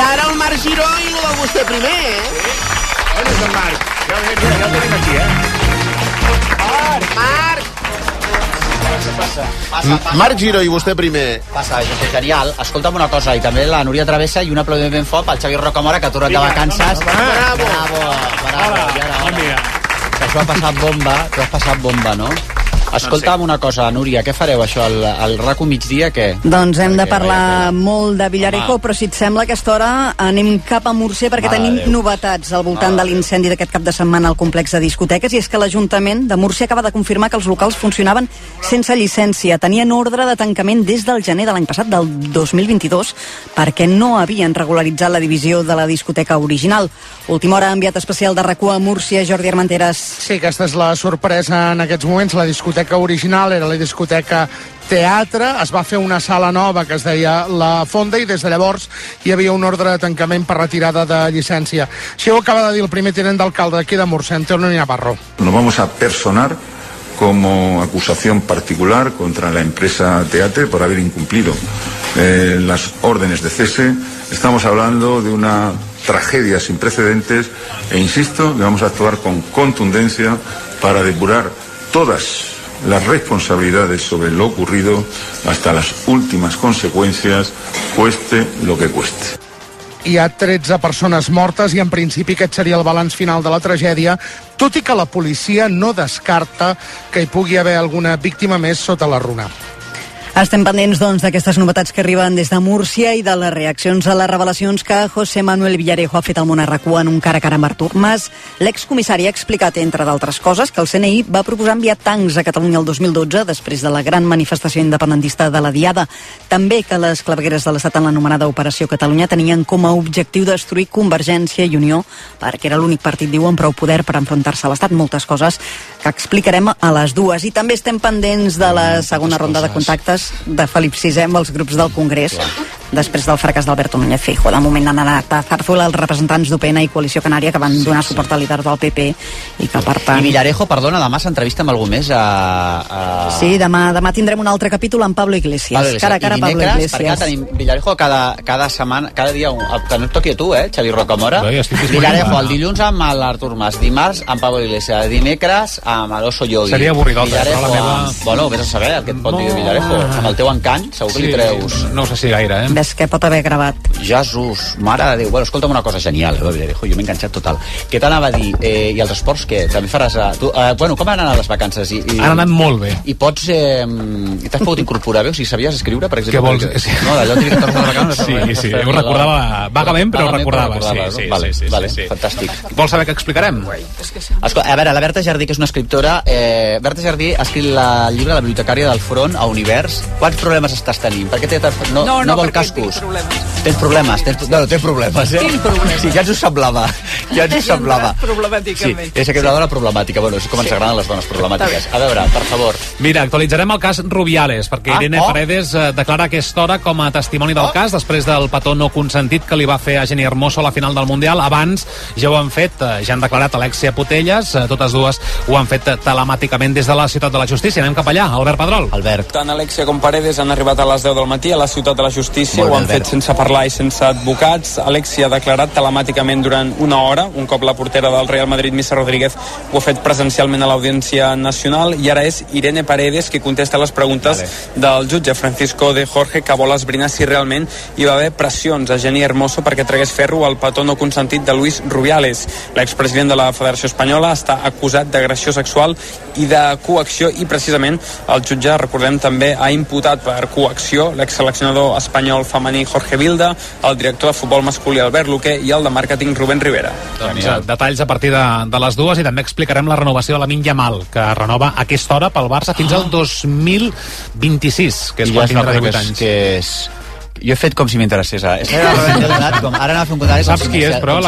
ara el Marc Giró i el de vostè primer, On és el Marc? Ja el tenim aquí, Marc! Marc Giró i vostè primer. Passa, José, genial. Escolta'm una cosa, i també la Núria Travessa i un aplaudiment ben fort pel Xavi Rocamora, que ha tornat de vacances. Bravo! Que això ha passat bomba, no? Escolta'm una cosa, Núria, què fareu això al RAC1 migdia, què? Doncs hem de parlar molt de Villarejo, però si et sembla a aquesta hora anem cap a Múrcia perquè tenim novetats al voltant de l'incendi d'aquest cap de setmana al complex de discoteques, i és que l'Ajuntament de Múrcia acaba de confirmar que els locals funcionaven sense llicència. Tenien ordre de tancament des del gener de l'any passat, del 2022, perquè no havien regularitzat la divisió de la discoteca original. Última hora, enviat especial de RAC1 a Múrcia, Jordi Armenteres. Sí, aquesta és la sorpresa en aquests moments. La discoteca original era la discoteca Teatre, es va fer una sala nova que es deia La Fonda, i des de llavors hi havia un ordre de tancament per retirada de llicència. Això ho acaba de dir el primer tinent d'alcalde d'aquí de Múrcia, Antonio Navarro. Nos vamos a personar como acusación particular contra la empresa Teatre por haber incumplido las órdenes de cese. Estamos hablando de una tragedia sin precedentes e insisto que vamos a actuar con contundencia para depurar todas las responsabilidades sobre lo ocurrido hasta las últimas consecuencias, cueste lo que cueste. Hi ha 13 persones mortes i en principi aquest seria el balanç final de la tragèdia, tot i que la policia no descarta que hi pugui haver alguna víctima més sota la runa. Estem pendents, doncs, d'aquestes novetats que arriben des de Múrcia i de les reaccions a les revelacions que José Manuel Villarejo ha fet al món RAC1 en un cara a cara amb Artur Mas. L'excomissari ha explicat, entre d'altres coses, que el CNI va proposar enviar tancs a Catalunya el 2012 després de la gran manifestació independentista de la Diada. També que les clavegueres de l'Estat en l'anomenada Operació Catalunya tenien com a objectiu destruir Convergència i Unió, perquè era l'únic partit, diu, amb prou poder per enfrontar-se a l'Estat. Moltes coses que explicarem a les dues. I també estem pendents de la segona ronda de contactes de Felip VI amb els grups del Congrés després del fracàs d'Alberto Núñez Feijóo. De moment han anat a Zarzuela els representants d'UPN i Coalició Canària, que van donar suport al líder del PP i que, per tant... I Villarejo, perdona, demà s'entrevista amb algú més Sí, demà tindrem un altre capítol amb Pablo Iglesias. Cara a cara, Pablo Iglesias. Perquè tenim Villarejo cada setmana, cada dia, que no et toqui a tu, Xavi Rocamora. Villarejo, el dilluns amb l'Artur Mas, dimarts amb Pablo Iglesias, dimecres amb l'Oso Yogi. Seria avorridot, Villarejo, Bueno, vés a saber el que et pot dir Villarejo. Amb el teu encany, segur que li treus. No sé si gaire, Ves que pot haver gravat. Jesús, mare de Déu. Bueno, escolta'm una cosa genial, Villarejo, jo m'he enganxat total. Què t'anava a dir? I els esports, què? També faràs... com han anat les vacances? Han anat molt bé. I pots... t'has pogut incorporar bé? O sigui, sabies escriure, per exemple? Què vols? No, d'allò que tornes de vacances. Sí, ho recordava vagament, però ho recordava. Sí. Fantàstic. Vols saber què explicarem? A veure, la Berta Jardí, que és una escriptora... Berta Jardí ha escrit el llibre La bibliotecària del Front a Univers. Quants problemes estàs tenint? Per què no vol cascos? Tens problemes. Tens problemes, Tinc problemes. Sí, ja ens ho semblava. Problemàticament. Sí, és aquesta dona problemàtica. Bueno, és com ens agraden les dones problemàtiques. A veure, per favor. Mira, actualitzarem el cas Rubiales, perquè Irene Paredes declara a aquesta hora com a testimoni del cas, després del petó no consentit que li va fer a Jenny Hermoso a la final del Mundial. Abans ja ho han fet, ja han declarat Alexia Putellas, totes dues ho han fet telemàticament des de la Ciutat de la Justícia. Anem cap allà, Albert Pedrol. Albert. Tant Alexia com Paredes han arribat a les 10 del matí a la Ciutat de la Justícia. Ho han fet sense parlar i sense advocats. Alexia ha declarat telemàticament durant una hora, un cop la portera del Real Madrid, Missa Rodríguez, ho ha fet presencialment a l'Audiència Nacional, i ara és Irene Paredes qui contesta les preguntes del jutge Francisco de Jorge, que vol esbrinar si realment hi va haver pressions a Jenny Hermoso perquè tragués ferro al petó no consentit de Luis Rubiales. L'expresident de la Federació Espanyola està acusat d'agressió sexual i de coacció, i precisament el jutge, recordem, també ha imputat per coacció l'exseleccionador espanyol femení Jorge Vilda, el director de futbol masculí Albert Luque i el de màrqueting Rubén Rivera. Doncs, detalls a partir de les dues, i també explicarem la renovació de Lamine Yamal, que renova a aquesta hora pel Barça fins al 2026, que és quan tindrà 18 anys. Jo he fet com si m'interessés. Ara anava a fer un comentari. Saps qui és, però?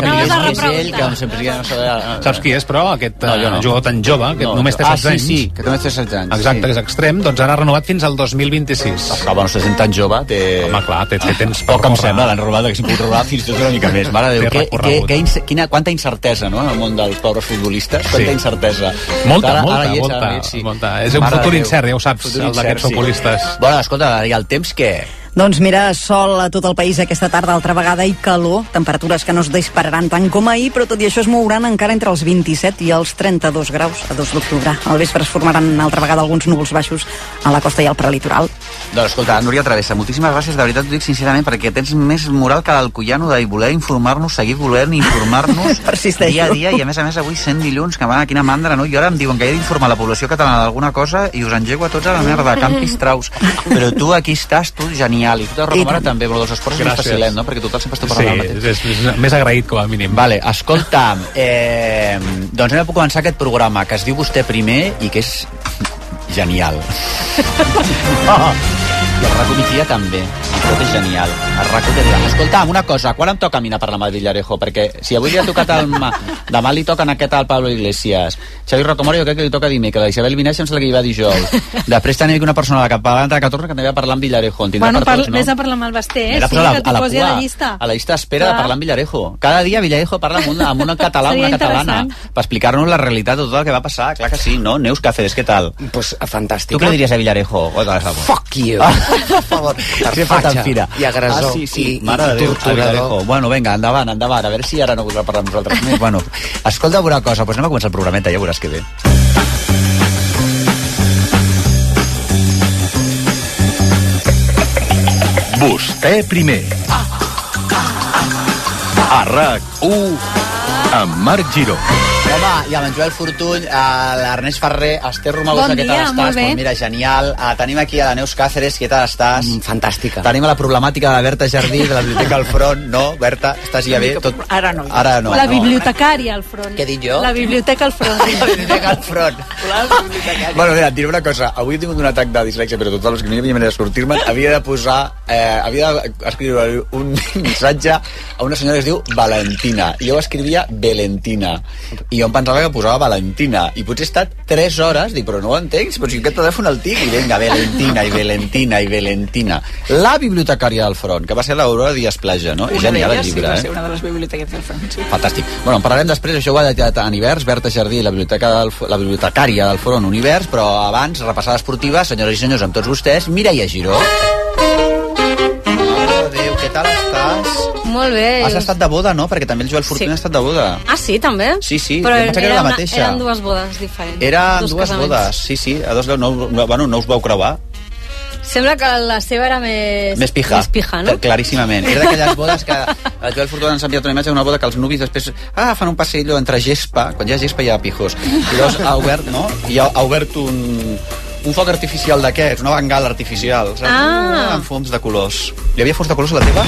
Saps qui és, però? Aquest jugador tan jove, que només té 16 anys. Sí, que només té 16 anys. Exacte, que és extrem, doncs ara ha renovat fins al 2026. Bueno, se sent tan jove, té... Home, clar, té temps poc em sembla, l'han renovat, que s'hi pogut renovar fins i tot una mica més. Mare de Déu, quanta incertesa, no?, en el món dels pobres futbolistes. Quanta incertesa. Molta. És un futur incert, ja ho saps, el d'aquests futbolistes. Bueno, escolta, i el temps què? Doncs mira, sol a tot el país aquesta tarda altra vegada i calor, temperatures que no es dispararan tant com ahir, però tot i això es mouran encara entre els 27 i els 32 graus a 2 d'octubre. Al vespre es formaran altra vegada alguns núvols baixos a la costa i al prelitoral. Doncs escolta, Núria Travessa, moltíssimes gràcies, de veritat t'ho dic sincerament, perquè tens més moral que l'Alcoiano de voler informar-nos, seguir volent informar-nos dia a dia, i a més avui sent dilluns, que va, quina mandra, no? I ara em diuen que he d'informar la població catalana d'alguna cosa i us engego a tots a la merda, campis traus. Però tu aquí estàs, tu genial, i tu te recomana també, però dels esports és més facilent, no? Perquè total sempre estàs parlant del mateix. Sí, és més agraït com a mínim. Vale, escolta, doncs anem a començar aquest programa que es diu Vostè Primer i que és genial. I el RACO migdia també. Tot és genial. El RACO té... Escolta'm, una cosa, quan em toca a mi anar per la mà de Villarejo? Perquè si avui li ha tocat demà li toquen aquest al Pablo Iglesias. Xavi Rocamora jo crec que li toca dimecres. La Isabel Vinaixa em sembla que hi va dijous. Després tenim una persona que va entrar a 14 que també va parlar amb Villarejo. Bueno, vés a parlar amb el Basté, sí, que t'ho posi a la llista. A la llista d'espera de parlar amb Villarejo. Cada dia Villarejo parla amb un català o una catalana per explicar-nos la realitat de tot el que va passar. Clar que sí, no? Neus Cáceres, què tal? Pues fantàstica. Tu què li diries a Villarejo? Fuck you. Per favor, tarfatxa i agressor sí. Mare de Déu, Villarejo. Bueno, vinga, endavant, a veure si ara no voldrà parlar amb nosaltres més. Bueno, escolta una cosa, doncs anem a començar el programeta, ja veuràs que bé. Vostè Primer. A RAC1 amb Marc Giró. Home, i amb en Joel Fortuny, l'Ernest Ferrer, Esther Romagosa, què tal estàs? Bon Mira, genial. Tenim aquí a la Neus Cáceres, què tal estàs? Fantàstica. Tenim a la problemàtica de la Berta Jardí, de la Biblioteca al Front. No, Berta, estàs ja bé? Ara no. Ara no. La bibliotecària al front. Què he dit jo? La biblioteca al front. La biblioteca al front. Bueno, mira, et diré una cosa. Avui he tingut un atac de dislèxia, però tots els que no hi havia manera de sortir-me'n, havia d'escriure un missatge a una senyora que es diu Valentina. I jo escrivia Valentina. I jo em pensava que posava Valentina. I potser he estat 3 hores, dic, però no ho entenc, però si aquest telèfon el tinc. I vinga, Valentina. La bibliotecària del front, que va ser l'Aurora Díaz Plaja, no? És genial el llibre, va ser una de les biblioteques del front, sí. Fantàstic. Bueno, en parlarem després, això ho ha dedicat a Univers, Berta Jardí, la bibliotecària del front Univers, però abans, repassada esportiva, senyores i senyors, amb tots vostès, Mireia Giró. Adéu, què tal estàs? Molt bé. Has estat de boda, no? Perquè també el Joel Fortuny ha estat de boda. Ah, sí, també? Sí, però em pensava que era la mateixa. Eren 2 bodes diferents. Eren 2 bodes, sí. A 2 no us vau creuar. Sembla que la seva era més pija, no? Claríssimament. Era d'aquelles bodes que el Joel Fortuny ens ha enviat una imatge d'una boda que els nuvis després fan un passeillo entre gespa. Quan hi ha gespa hi ha pijos. I llavors ha obert, no? I ha obert un foc artificial d'aquests, una bengala artificial, saps? Amb fums de colors. Hi havia fums de colors a la teva?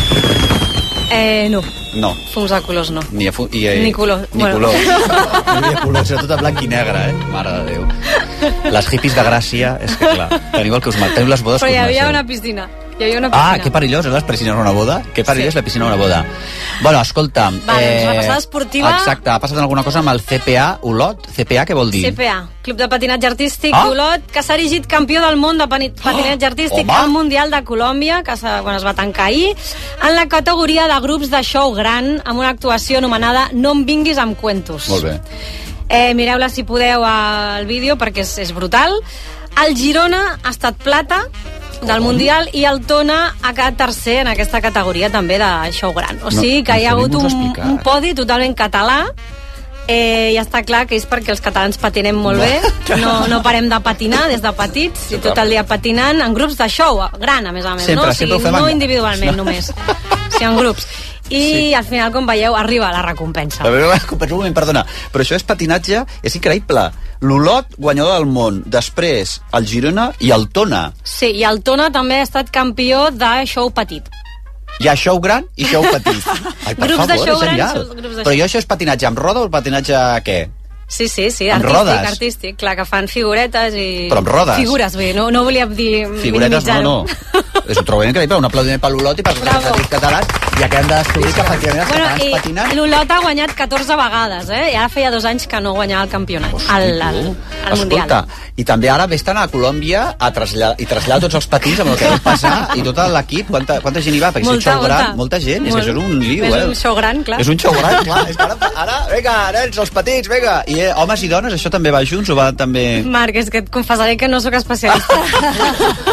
No. Fums de colors no. Ni color. Ni color. No hi havia colors, era tot a blanc i negre, Mare de Déu. Les hippies de Gràcia, és que clar, teniu el que us mat, teniu les bodes però que us hi havia mateu. una piscina. Que perillós, les piscines a una boda? Que perillós la piscina a una boda? Bueno, escolta... Vale, repassada esportiva... Exacte, ha passat alguna cosa amb el CPA Olot? CPA què vol dir? CPA, Club de Patinatge Artístic d'Olot, que s'ha erigit campió del món de patinatge artístic al Mundial de Colòmbia, que quan es va tancar ahir, en la categoria de grups de show gran, amb una actuació anomenada No em vinguis amb cuentos. Molt bé. Mireu-la si podeu al vídeo, perquè és brutal. El Girona ha estat plata del Mundial i el Tona ha quedat tercer en aquesta categoria també de show gran. O sigui que hi ha hagut un podi totalment català i està clar que és perquè els catalans patinem molt bé, no parem de patinar des de petits i tot el dia patinant en grups de show gran, a més a més, no? O sigui, no individualment només, sinó en grups. I al final, com veieu, arriba la recompensa. Un moment, perdona, però això és patinatge, és increïble. L'Olot, guanyador del món, després el Girona i el Tona. Sí, i el Tona també ha estat campió de show petit. Hi ha show gran i show petit. Ai, per grups favor, de show és genial. Però això és patinatge amb roda o patinatge què? Sí, artístic, clar, que fan figuretes i... Però amb rodes? Figures, bé, no volia dir... Figuretes no. Ho trobo increïble, un aplaudiment per l'Olot i per els artistes catalans, ja que hem de descobrir que efectivament els catalans patinant... L'Olot ha guanyat 14 vegades, i ara feia 2 anys que no guanyava el campionat, al Mundial. Escolta, i també ara vés-te'n a Colòmbia a traslladar tots els patins amb el que va passar i tot l'equip, quanta gent hi va? Perquè és un show gran, molta gent, és que això és un lío, És un show gran, clar. És un show gran, clar, és que ara, vinga, nens, els patins, vinga, i homes i dones, això també va junts o va també... Marc, és que et confessaré que no sóc especialista.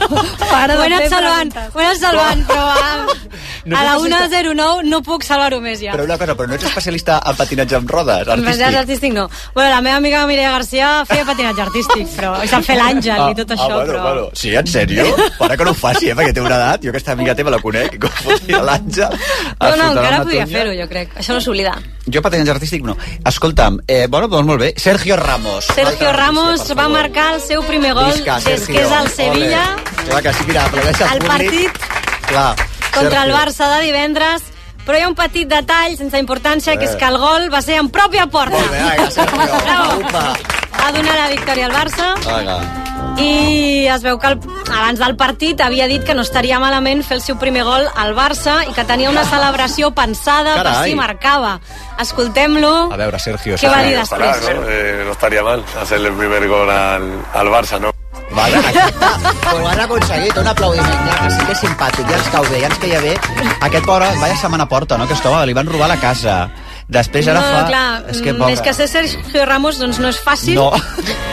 Ho he anat salvant, però a la 1:09 no puc salvar-ho més ja. Però una cosa, però no ets especialista en patinatge amb rodes, Patinatge artístic no. Bueno, la meva amiga Mireia Garcia feia patinatge artístic, però és de fer l'àngel i tot això, però... Sí, en sèrio? Para que no ho faci, perquè té una edat. Jo aquesta amiga teva la conec, i com fotia l'àngel... No, encara podria fer-ho, jo crec. Això no s'oblida. Jo patinatge artístic no. Escolta'm, doncs molt bé. Sergio Ramos va marcar el seu primer gol des que és al Sevilla. Clar que sí, mira, el partit contra el Barça de divendres. Però hi ha un petit detall sense importància, que és que el gol va ser en pròpia porta. Molt bé, Sergio. Va donar la victòria al Barça. I es veu que abans del partit havia dit que no estaria malament fer el seu primer gol al Barça i que tenia una celebració pensada per si marcaba. Escoltem-lo. A veure, Sergio. Què va dir després? No estaria mal hacer el primer gol al Barça, ¿no? Vale, ho han aconseguit, un aplaudiment, ja, que sí que és simpàtic, ja ens cau bé, ja ens queia bé. Aquest pobre, vaya setmana porta, no?, que estava, li van robar la casa. Després ara fa... Clar, més que ser Sergio Ramos, doncs no és fàcil. No.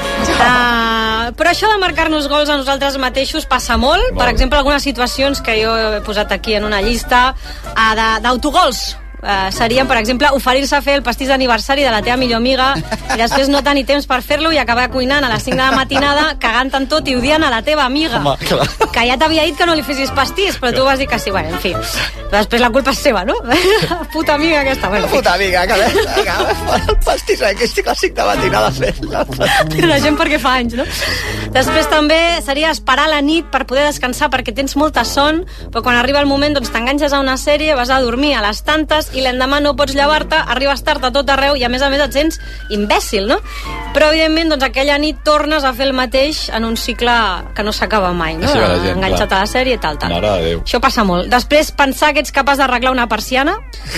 Però això de marcar-nos gols a nosaltres mateixos passa molt. Per exemple, algunes situacions que jo he posat aquí en una llista d'autogols. Serien, per exemple, oferir-se a fer el pastís d'aniversari de la teva millor amiga i després no tenir temps per fer-lo i acabar cuinant a les 5 de la matinada, cagant en tot i odiant a la teva amiga. Que ja t'havia dit que no li fessis pastís, però tu vas dir que sí. Bueno, en fi, però després la culpa és seva, no? Puta amiga aquesta. Bueno, puta amiga, que fora el pastís aquest clàssic de matinada fent-la. La gent perquè fa anys, no? Després també seria esperar la nit per poder descansar perquè tens molta son, però quan arriba el moment doncs t'enganxes a una sèrie, vas a dormir a les tantes i l'endemà no pots llevar-te, arribes tard a tot arreu i a més et sents imbècil, no? Però evidentment doncs aquella nit tornes a fer el mateix en un cicle que no s'acaba mai, no? Enganxat a la sèrie i tal. Això passa molt. Després pensar que ets capaç d'arreglar una persiana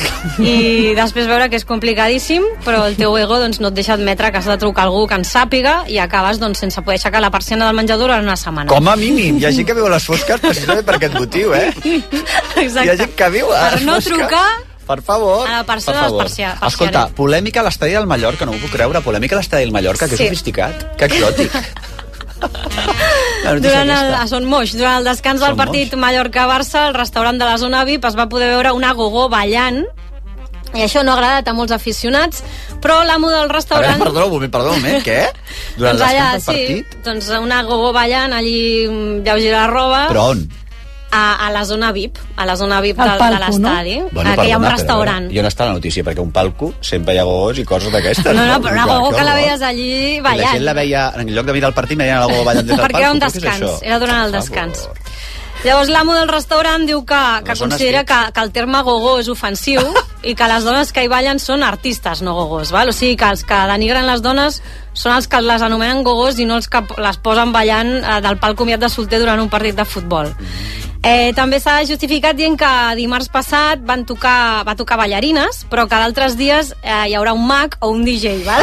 i després veure que és complicadíssim, però el teu ego doncs no et deixa admetre que has de trucar a algú que en sàpiga i acabes doncs sense poder aixecar la persiana del menjador en una setmana. Com a mínim, hi ha gent que viu a les fosques precisament per aquest motiu, Exacte. Hi ha gent que viu a les fosques. Per no trucar per favor. a la persona de les persianes. Escolta, polèmica a l'estadi del Mallorca, no ho puc creure, polèmica a l'estadi del Mallorca, que sofisticat, que exòtic. A Son Moix, durant el descans del partit Mallorca-Barça, al restaurant de la zona VIP es va poder veure una gogó ballant i això no ha agradat a molts aficionats, però l'amo del restaurant... Perdó un moment, què? Durant el descans del partit? Sí, doncs una gogó ballant allí lleuger la roba. Però on? A la zona VIP, de l'estadi, que hi ha un restaurant. Jo no està la notícia, perquè un palco sempre hi ha gogós i coses d'aquestes. No, però una gogó que la veies allí ballant. La gent la veia, en lloc de mirar el partit, veien la gogó ballant des del palco. Perquè era un descans, era durant el descans. Llavors l'amo del restaurant diu que considera que el terme gogó és ofensiu i que les dones que hi ballen són artistes, no gogós, val? O sigui que els que denigren les dones són els que les anomenen gogós i no els que les posen ballant del pal comiat de solter durant un partit de futbol. També s'ha justificat dient que dimarts passat va tocar ballarines, però que d'altres dies hi haurà un mag o un DJ, val?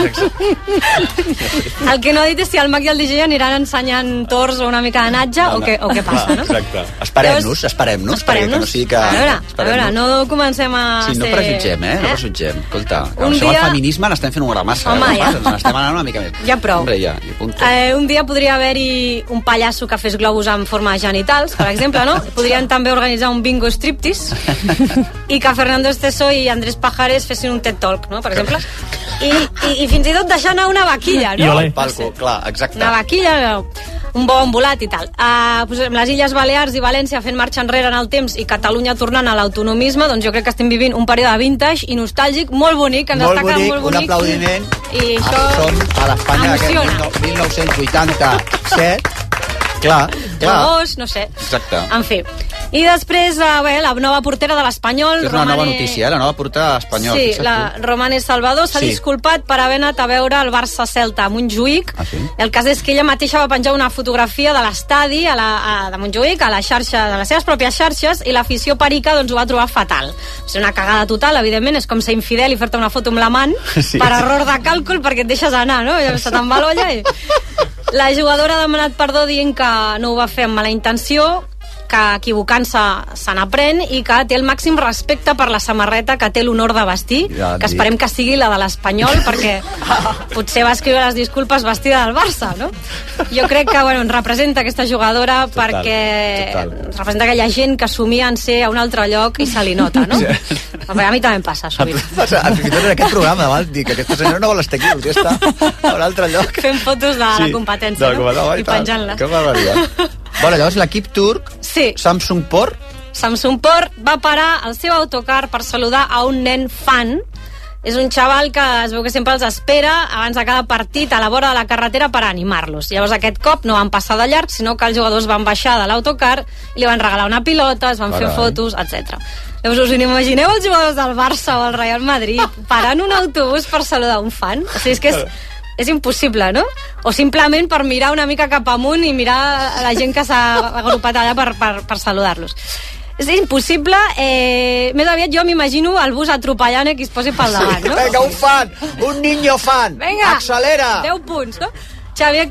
El que no ha dit és si el mag i el DJ aniran ensenyant tors o una mica de natge o què passa, no? Exacte. Esperem-nos, perquè que no sigui que... A veure, no comencem a ser... Sí, no prejutgem, no prejutgem. Escolta, que amb el feminisme n'estem fent una massa. Home, ja. N'estem anant una mica més. Ja prou. Un dia podria haver-hi un pallasso que fes globus en forma de genitals, per exemple, no? Podrien també organitzar un bingo striptease i que Fernando Esteso i Andrés Pajares fessin un TED Talk, no? Per exemple. I fins i tot deixar anar una vaquilla, no? I palco, clar, exacte. Una vaquilla, un bo embolat i tal. Les Illes Balears i València fent marxa enrere en el temps i Catalunya tornant a l'autonomisme, doncs jo crec que estem vivint un període vintage i nostàlgic molt bonic, que ens està quedant molt bonic. Un aplaudiment. I això som a l'Espanya d'aquest 1987. Clar. Llavors, no sé. Exacte. En fi. I després, la nova portera de l'Espanyol... És una nova notícia, la nova portera de l'Espanyol. Sí, la Romane Salvador s'ha disculpat per haver anat a veure el Barça-Celta a Montjuïc. El cas és que ella mateixa va penjar una fotografia de l'estadi de Montjuïc a la xarxa, de les seves pròpies xarxes, i l'afició perica doncs, ho va trobar fatal. És una cagada total, evidentment, és com ser infidel i fer-te una foto amb l'amant per error de càlcul perquè et deixes anar, no? Ja se te'n va l'olla i... La jugadora ha demanat perdó dient que no ho va fer amb mala intenció, que equivocant-se se n'aprèn i que té el màxim respecte per la samarreta que té l'honor de vestir, que esperem que sigui la de l'Espanyol, perquè potser va escriure les disculpes vestida del Barça, no? Jo crec que, bueno, ens representa aquesta jugadora perquè representa aquella gent que somia en ser a un altre lloc i se li nota, no? A mi també em passa, sovint. Fins i tot en aquest programa, val? Dic que aquesta senyora no vol estar aquí, ja està a un altre lloc. Fent fotos de la competència, no? I penjant-la. Que barbaritat. Bueno, llavors l'equip turc, Samsun Spor va parar el seu autocar per saludar a un nen fan. És un xaval que es veu que sempre els espera abans de cada partit a la vora de la carretera per animar-los. Llavors aquest cop no van passar de llarg, sinó que els jugadors van baixar de l'autocar, li van regalar una pilota, es van fer fotos, etc. Llavors us imagineu els jugadors del Barça o el Real Madrid parant un autobús per saludar un fan? O sigui, és que és impossible, no? O simplement per mirar una mica cap amunt i mirar la gent que s'ha agrupat allà per saludar-los. És impossible, més aviat jo m'imagino el bus atropellant i qui es posi pel davant, no? Vinga, un fan, un niño fan, venga, accelera! 10 punts, no? Javier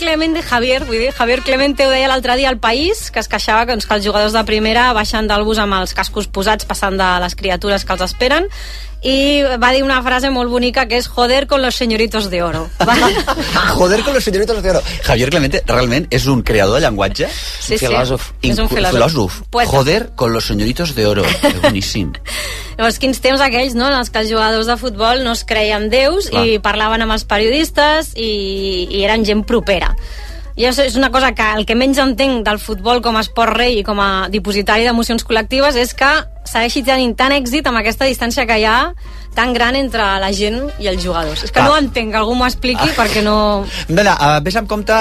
Clemente ho deia l'altre dia al País, que es queixava que els jugadors de primera baixen del bus amb els cascos posats passant de les criatures que els esperen, i va dir una frase molt bonica que és joder con los señoritos de oro. Joder con los señoritos de oro. Javier Clemente realment és un creador de llenguatge? Sí, filòsof. És un filòsof. Joder con los señoritos de oro. És boníssim. Llavors, quins temps aquells, no?, en els que els jugadors de futbol no es creien déus i parlaven amb els periodistes i eren gent propera. I és una cosa que el que menys entenc del futbol com a esport rei i com a dipositari d'emocions col·lectives és que segueixi tenint tant èxit amb aquesta distància que hi ha tan gran entre la gent i els jugadors. És que no entenc, que algú m'ho expliqui perquè no... Mira, vés amb compte...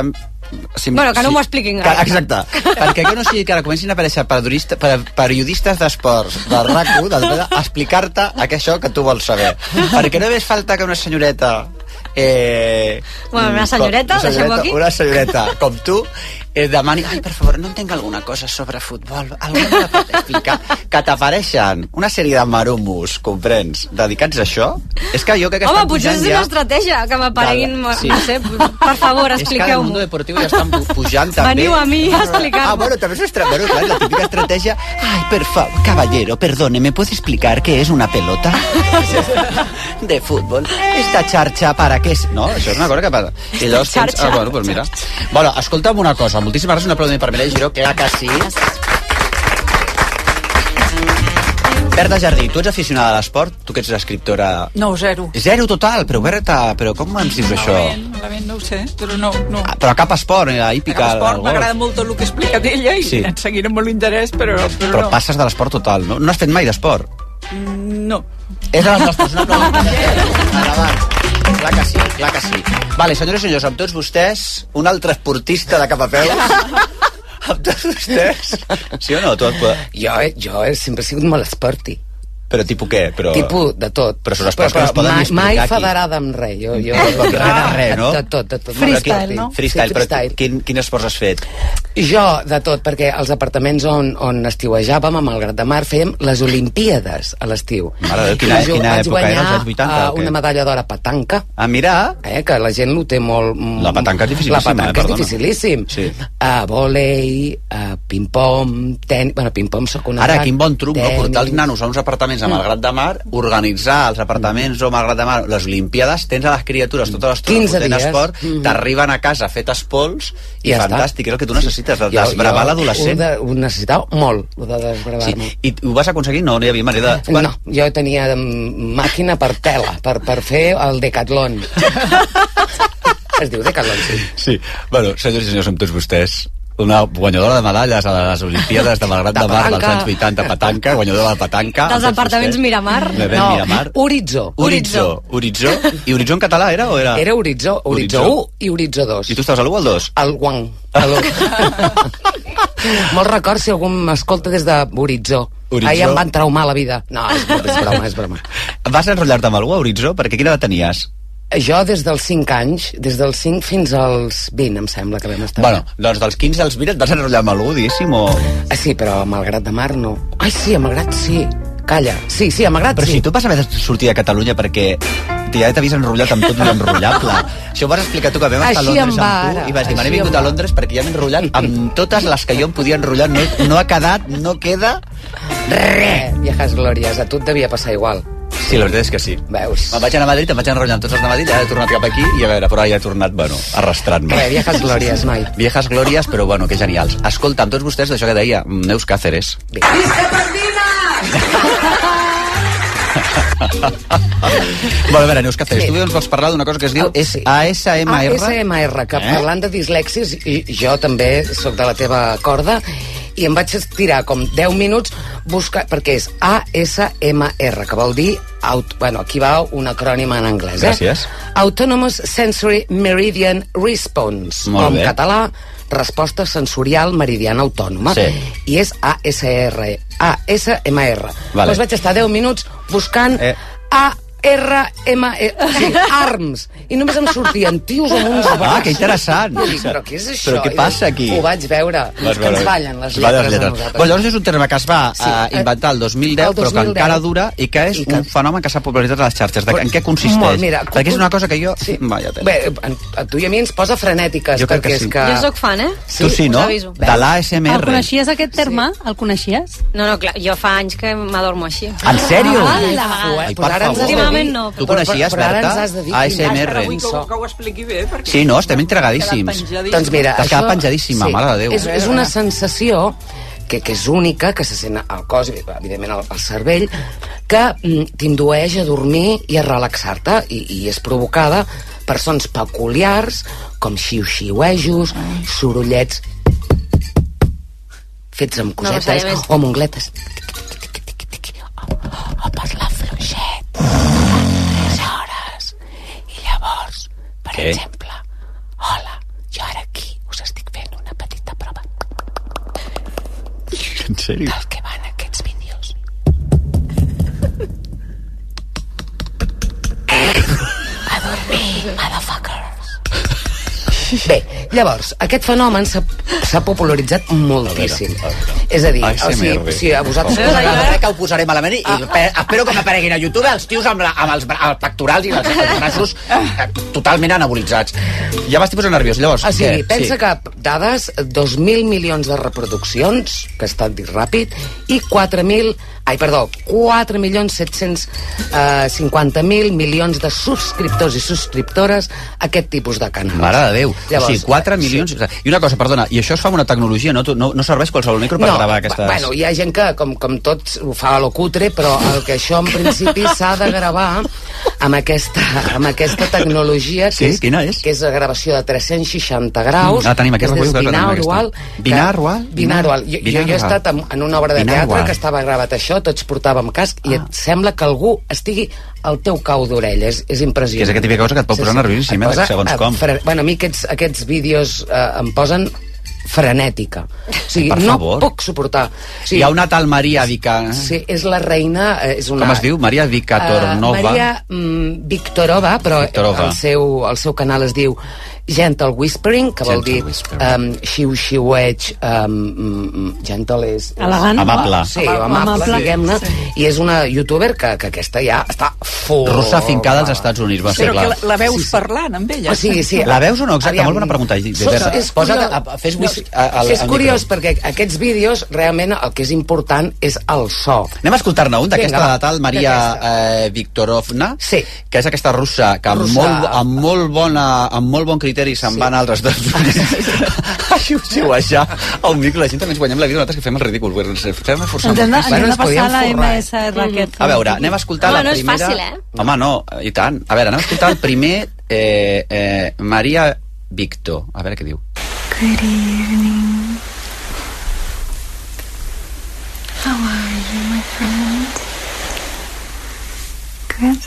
Bueno, que no m'ho expliquin gaire. Exacte, perquè que no sigui que ara comencin a aparèixer periodistes d'esports de RAC1 a explicar-te això que tu vols saber. Perquè no ves falta que una senyoreta... Bueno, una senyoreta, deixem-ho aquí. Una senyoreta com tu demani, ai, per favor, no entenc alguna cosa sobre futbol, algú me pot explicar? Que t'apareixen una sèrie de marumos, comprens, dedicats a això? És que jo crec que estan pujant ja... Home, potser és una estratègia, que m'apareguin, no sé, per favor, expliqueu-m'ho. És que el Mundo Deportivo ja estan pujant també. Veniu a mi a explicar-m'ho. Bueno, també és la típica estratègia, ai, per favor, caballero, perdone, ¿me puede explicar qué es una pelota? De fútbol. Esta xarxa, ¿para qué es? No, això és una cosa que passa. I llavors tens... bueno, pues mira. Bueno, escolta'm una cosa, moltíssimes gràcies, un aplaudiment per Mireia Giró, clar que sí. Berta Jardí, tu ets aficionada a l'esport? Tu que ets escriptora... No, zero. Zero total? Però Berta, com ens dius això? Malament, no ho sé, però no. Però cap esport, hípica... Cap esport, m'agrada molt el que explica d'ella i et seguiré amb molt interès, però no. Però passes de l'esport total, no? No has fet mai d'esport? No. És de les nostres, no? Endavant. Clar que sí. Vale, senyores i senyors, amb tots vostès, un altre esportista de cap a peus. Amb tots vostès. Sí o no? Jo sempre he sigut molt esporti. Però tipus què? Tipus de tot. Però són esports que no es poden ni explicar aquí. Mai federada amb res. Res, no? De tot. Freestyle, no? Freestyle, però quin esports has fet? Jo, de tot, perquè als apartaments on estiuejàvem, a Malgrat de Mar, fèiem les Olimpíades a l'estiu. Mare, quina època era, als anys 80? Una medalla d'or a petanca. Ah, mira! Que la gent ho té molt... La petanca és dificilíssim. La petanca és dificilíssim. Vòlei, ping-pong, tenis... Bueno, ping-pong soc una... Ara, quin bon truc, no? Portar els nanos a uns apartaments a Malgrat de Mar, organitzar els apartaments o Malgrat de Mar, les Olimpíades, tens a les criatures tota l'estona fotent esport, t'arriben a casa fetes pols i fantàstic, és el que tu necessites, desbravar l'adolescent. Ho necessitava molt, ho de desbravar-me. I ho vas aconseguir? No hi havia manera de... No, jo tenia màquina per tela, per fer el decatlon. Es diu decatlon, sí. Sí, bueno, senyors i senyors, amb tots vostès, una guanyadora de medalles a les Olimpíades de Malgrat de Mar dels anys 80, petanca, guanyadora de petanca. Dels apartaments Miramar? No, Horitzó. I Horitzó en català era o era? Era Horitzó 1 i Horitzó 2. I tu estaves a l'1 o al 2? Al guang. Molt record si algú m'escolta des de Horitzó. Ahir em van traumar la vida. No, és broma. Vas enrotllar-te amb algú a Horitzó? Perquè quina edat tenies? Jo des dels 5 anys, des dels 5 fins als 20, em sembla que vam estar. Bueno, doncs dels 15 als 20 et vas enrotllar amb algú, diguéssim, o... Sí, però a Malgrat de Mar no. Ai, sí, a Malgrat sí. Calla. Sí, malgrat Però si tu vas haver de sortir de Catalunya perquè ja t'havies enrotllat amb tot l'enrotllable. Això ho vas explicar tu, que vam estar a Londres amb tu i vas dir, m'he vingut a Londres perquè ja m'he enrotllat amb totes les que jo em podia enrotllar. No ha quedat, no queda... Res! Viejas glòries, a tu et devia passar igual. Sí, la veritat és que sí. Veus? Me'n vaig anar a Madrid, em vaig enrotllar amb tots els de Madrid, ara he tornat cap aquí i a veure, però ja he tornat, arrastrant-me. Viejas glòries, noi. Viejas glòries, però que genials. Escolta, amb tots vostès, d'això que deia Neus Cáceres. Visca Pardina! Bueno, a veure, Neus Cáceres, tu ens vols parlar d'una cosa que es diu ASMR? ASMR, que parlant de dislèxies, i jo també sóc de la teva corda, i em vaig estirar com 10 minuts perquè és ASMR, que vol dir aquí va un acrònim en anglès. Gràcies. Autonomous Sensory Meridian Response, o en català, resposta sensorial meridiana autònoma. Sí. I és ASMR. Doncs vaig estar 10 minuts buscant ARMS, i només em sortien tios amb uns braços. Que interessant. Però què és això? Però què passa aquí? Ho vaig veure, que ens ballen les lletres a nosaltres. Llavors és un terme que es va inventar el 2010, però que encara dura i que és un fenomen que s'ha popularitzat a les xarxes. En què consisteix? Perquè és una cosa que jo... Bé, a tu i a mi ens posa frenètiques. Jo crec que sí. Jo soc fan, Tu sí, no? De l'ASMR. El coneixies, aquest terme? El coneixies? No, clar, jo fa anys que m'adormo així. En sèrio? Ai, per favor. No, tu coneixies, Berta? ASMR. Que ho expliqui bé. Sí, no, estem entregadíssims. Doncs mira, t'has quedat penjadíssima, mare de Déu. És una sensació que és única, que se sent al cos, evidentment al cervell, que t'indueix a dormir i a relaxar-te, i és provocada per sons peculiars, com xiu-xiuejos, sorollets fets amb cosetes o amb ungletes. O parlar fluixet. 3 hores. I llavors, per exemple, hola, jo ara aquí us estic fent una petita prova. En sèrio? Del que van aquests vídeos. A dormir, motherfuckers. Bé, llavors, aquest fenomen s'ha popularitzat moltíssim. És a dir, a vosaltres... Crec que ho posaré malament i espero que m'apareguin a YouTube els tios amb els pectorals i els braços totalment anabolitzats. Ja m'estic posant nerviós, llavors. O sigui, pensa que dades, 2.000 milions de reproduccions, que ha estat dit ràpid, i 4.750.000 milions de subscriptors i subscriptores a aquest tipus de canals. Mare de Déu. Llavors, o sigui, 4 milions... I una cosa, perdona, i això es fa amb una tecnologia, no serveix qualsevol micro per gravar aquestes... Bueno, hi ha gent que, com tots, ho fa a lo cutre, però el que això, en principi, s'ha de gravar amb aquesta tecnologia, que és la gravació de 360 graus. Tenim aquí, és binaural. Binaural? Jo he estat en una obra de teatre que estava gravat això, tots portàvem casc, i et sembla que algú estigui al teu cau d'orella. És impressionant. Que és aquesta típica cosa que et pot posar nerviosíssim, segons com. Bueno, a mi aquests vídeos em posen frenètica. O sigui, no puc suportar. Hi ha una tal Maria Vika... Sí, és la reina... Com es diu? Maria Vikatornova? Maria Viktorova, però el seu canal es diu Gentle Whispering, que vol dir xiu-xiueig, gentle és... Elegant. Amable. Sí, amable, diguem-ne. I és una youtuber que aquesta ja està russa afincada als Estats Units, va ser clar. Però que la veus parlant amb ella. Sí. La veus o no? Exacte, molt bona pregunta. És curiós, perquè aquests vídeos, realment, el que és important és el so. Anem a escoltar-ne un d'aquesta tal Maria Viktorovna, que és aquesta russa que amb molt bon criteri se'n van a altres Estats Units a xiu-xiuejar a un micro. La gent també ens guanyem la vida, nosaltres que fem el ridícul. Fem esforçar. Ens hem de passar la MSR aquest. A veure, anem a escoltar la primera... No és fàcil, Home, no, i tant. A veure, anem a escoltar el primer Maria Victor. A veure què diu. Good evening. How are you, my friend? Good.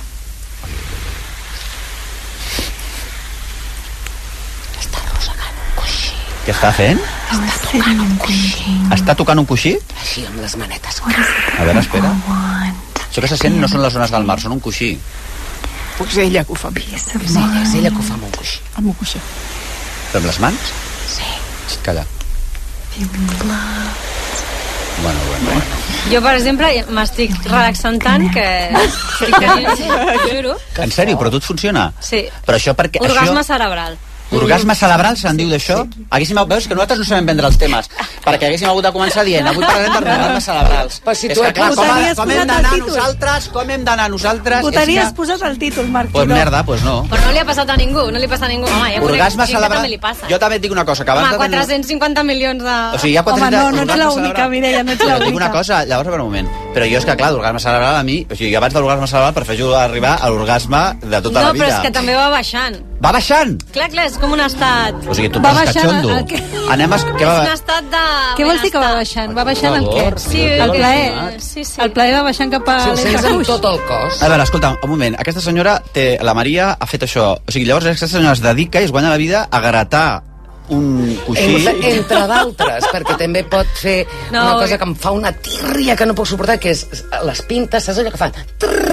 Està arrossegant un coixí. Què està fent? Està tocant un coixí. Està tocant un coixí? Així, amb les manetes. A veure, espera. Això que se sent no són les ones del mar, són un coixí. Pues ella que ho fa. És ella que ho fa amb un coixí. Amb un coixí. Però amb les mans? Sí. Calla. Bueno. Jo, per exemple, m'estic relaxant tant que estic tenint, juro. En sèrio, però tot funciona? Sí. Però això perquè... Orgasme cerebral. Orgasme cerebral se'n diu d'això? Veus que nosaltres no sabem vendre els temes, perquè haguéssim hagut de començar dient avui parlarem d'orgasmes cerebrals. Però si és tu que clar, com hem d'anar nosaltres... Ho tenies posat al títol, Marc Giró. Pues merda, pues no. Però no li ha passat a ningú, no li passa a ningú. Home, ja orgasme cerebral... també li passa. Jo també et dic una cosa, que abans de tenir... 450 milions de... O sigui, hi ha 400... Home, no ets l'única, Mireia, no ets l'única. Et dic una cosa, llavors, per un moment. Però jo és que, clar, l'orgasme cerebral a mi... O sigui, abans de l'orgasme cerebral prefereixo arribar a l'orgasme de tota la vida. No, però és que també va baixant. Va baixant? Clar, és com un estat... O sigui, tu poses catxondo. Anem a... És un estat de... Què vols dir que va baixant? Va baixant el què? Sí, el plaer. Sí. El plaer va baixant cap a l'entrecuix. Tot el cos. A veure, escolta, un moment. Aquesta senyora, la Maria, ha fet això. O sigui, llavors aquesta senyora es dedica i es guanya la vida a gratar un coixí... Entre d'altres, perquè també pot fer una cosa que em fa una tírria que no puc suportar, que és les pintes, saps allò que fan?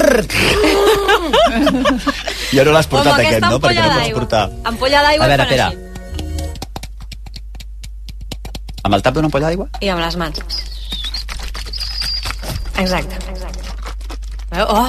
Jo no l'has portat aquest, no? Perquè no pots portar. Ampolla d'aigua i fan així. Amb el tap d'una ampolla d'aigua? I amb les mans. Exacte. Oh!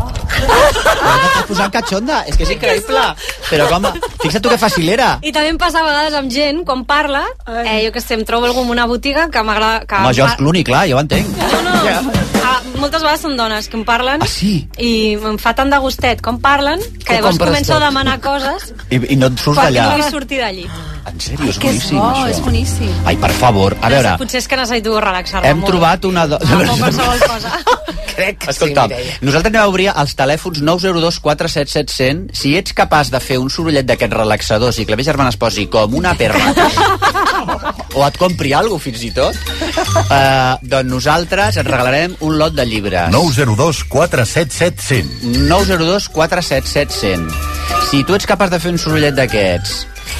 Estàs posant catxonda, és que és increïble. Però com, fixa't tu que facilera. I també em passa a vegades amb gent, quan parla, jo que sé, em trobo algú en una botiga que m'agrada... Home, George Clooney, clar, jo ho entenc. Moltes vegades són dones que em parlen. Ah, sí? I em fa tant de gustet com parlen que llavors començo a demanar coses i no et surts d'allà. perquè no vull sortir d'allí. En sèrio, és boníssim, això. És boníssim. Ai, per favor, a veure... Potser és que necessito relaxar-me hem trobat una... Amb qualsevol cosa. Crec que escolta, sí, Mireia. Nosaltres anem a obrir els telèfons 902 477 100. Si ets capaç de fer un sorollet d'aquests relaxadors i que la meva germana es posi com una perra o et compri alguna cosa fins i tot, doncs nosaltres et regalarem un lot de llibres. 902 477 100. 902 477 100. Si tu ets capaç de fer un sorollet d'aquests,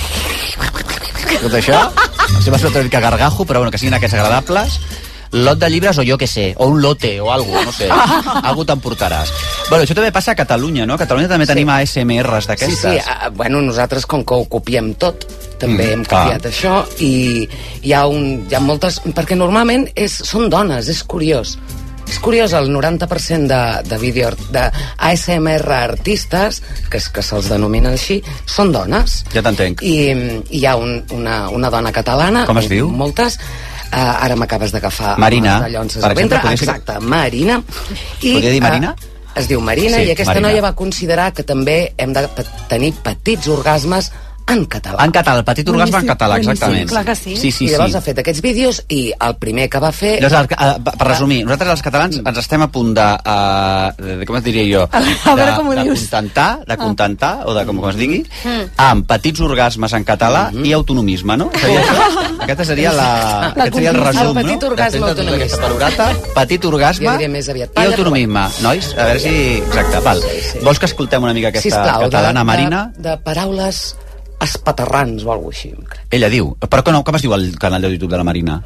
tot això, si m'ha sonat una mica gargajo, però bueno, que siguin aquests agradables, lot de llibres o jo que sé, o un lote o alguna cosa, no sé, algú t'emportaràs. Bueno, això també passa a Catalunya, no? A Catalunya també tenim ASMRs d'aquestes. Sí, bueno, nosaltres com que ho copiem tot, també hem copiat això, i hi ha moltes... Perquè normalment són dones, és curiós. És curiós, el 90% de vídeo d'ASMR artistes, que se'ls denomina així, són dones. Ja t'entenc. I hi ha una dona catalana... Com es diu? Moltes. Ara m'acabes d'agafar Marina, per exemple, exacte, Marina. Podria dir Marina? Es diu Marina, sí, i aquesta Marina. noia va considerar que també hem de tenir petits orgasmes en català. En català, el petit orgasme en català, exactament. Clar que sí. I llavors ha fet aquests vídeos i el primer que va fer... Llavors, per resumir, nosaltres els catalans ens estem a punt de com es diria jo? A veure com ho dius. De contentar, o de com es digui, amb petits orgasmes en català i autonomisme, no? Seria això? Aquest seria el resum, no? El petit orgasme autonomista. Petit orgasme jo diria més aviat i autonomisme. Nois, a veure si... Exacte, val. Vols que escoltem una mica aquesta catalana, Marina? De paraules espaterrants o alguna cosa així. Ella diu, però com es diu el canal de YouTube de la Marina?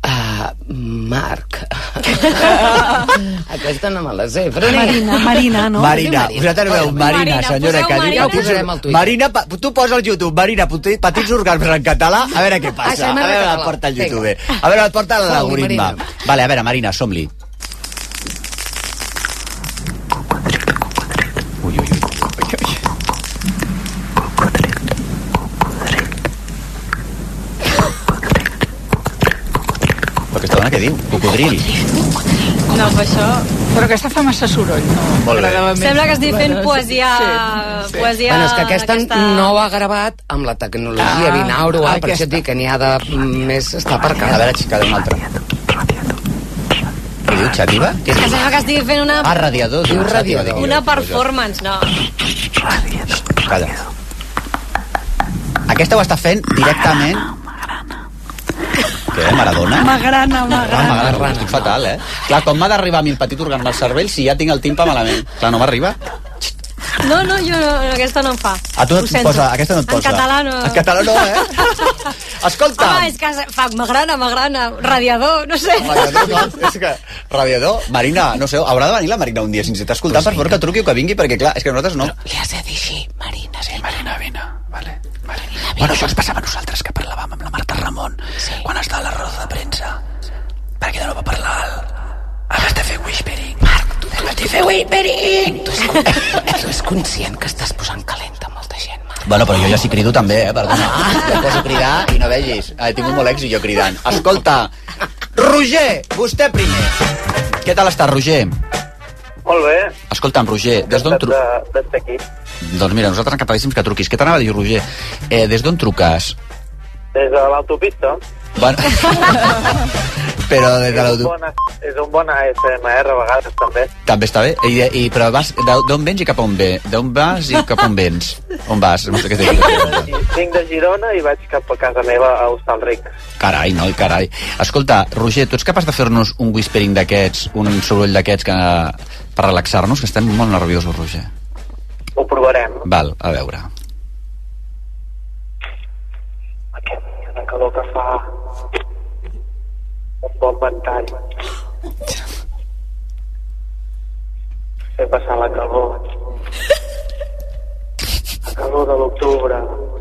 Marc. Aquesta no me la sé, però... Marina, no? Marina, vosaltres veu Marina, senyora, que diu... Ja ho posarem al Twitter. Marina, tu posa al YouTube, Marina, petits orgasmes en català, a veure què passa. A veure on et porta el YouTube. A veure on et porta l'algoritme. Vale, a veure, Marina, som-li. Aquesta dona què diu? Cocodril. No, però això... Però aquesta fa massa soroll, no? Molt bé. Sembla que estic fent poesia... Sí. Poesia... Bueno, és que aquesta no ho ha gravat amb la tecnologia binaural, per això et dic que n'hi ha de més... Està per casa. A veure, xica, una altra. Què diu, xativa? És que sembla que estic fent una... Radiador. Diu radiador. Una performance, no. Calla. Aquesta ho està fent directament... Què, Maradona? Magrana. Estic fatal, Clar, com m'ha d'arribar a mi el petit orgasme al cervell si ja tinc el timpa malament? Clar, no m'arriba? No, jo no, aquesta no em fa. A tu et posa, aquesta no et posa. En català no. En català no, Escolta. Home, és que fa m'agrana, radiador, no sé. És que radiador, Marina, no sé, haurà de venir la Marina un dia, si ens està escoltant, per favor que truqui o que vingui, perquè clar, és que nosaltres no. Li has de dir així, Marina. Sí, Marina, vine, vale. Bueno, això ens passava a nosaltres, que parlàvem amb la Marta Ramon quan estava a la roda de premsa, perquè no va parlar alt. Has de fer whispering. Marc, tu has de fer whispering. Tu és conscient que estàs posant calenta molta gent, Marc. Bueno, però jo ja sí crido també, perdona. Jo poso a cridar i no vegis. He tingut molt èxit jo cridant. Escolta, Roger, vostè primer. Què tal està, Roger? Molt bé. Escolta'm, Roger, des d'on truques? D'estar aquí. Doncs mira, nosaltres encantadíssims que truquis. Què t'anava a dir, Roger? Des d'on truques? Des de l'autopista. Bueno, però des de l'autopista... És un bon ASMR a vegades, també. També està bé. Però vas, d'on vens i cap a on ve? D'on vas i cap a on vens? On vas? No sé què t'he dit. Vinc de Girona i vaig cap a casa meva a Hostalric. Carai, noi, carai. Escolta, Roger, tu ets capaç de fer-nos un whispering d'aquests, un soroll d'aquests per relaxar-nos, que estem molt nerviosos, Roger? Ho provarem. Val, a veure. Aquest dia de calor que fa, un bon ventall. Fer passar la calor. La calor de l'octubre.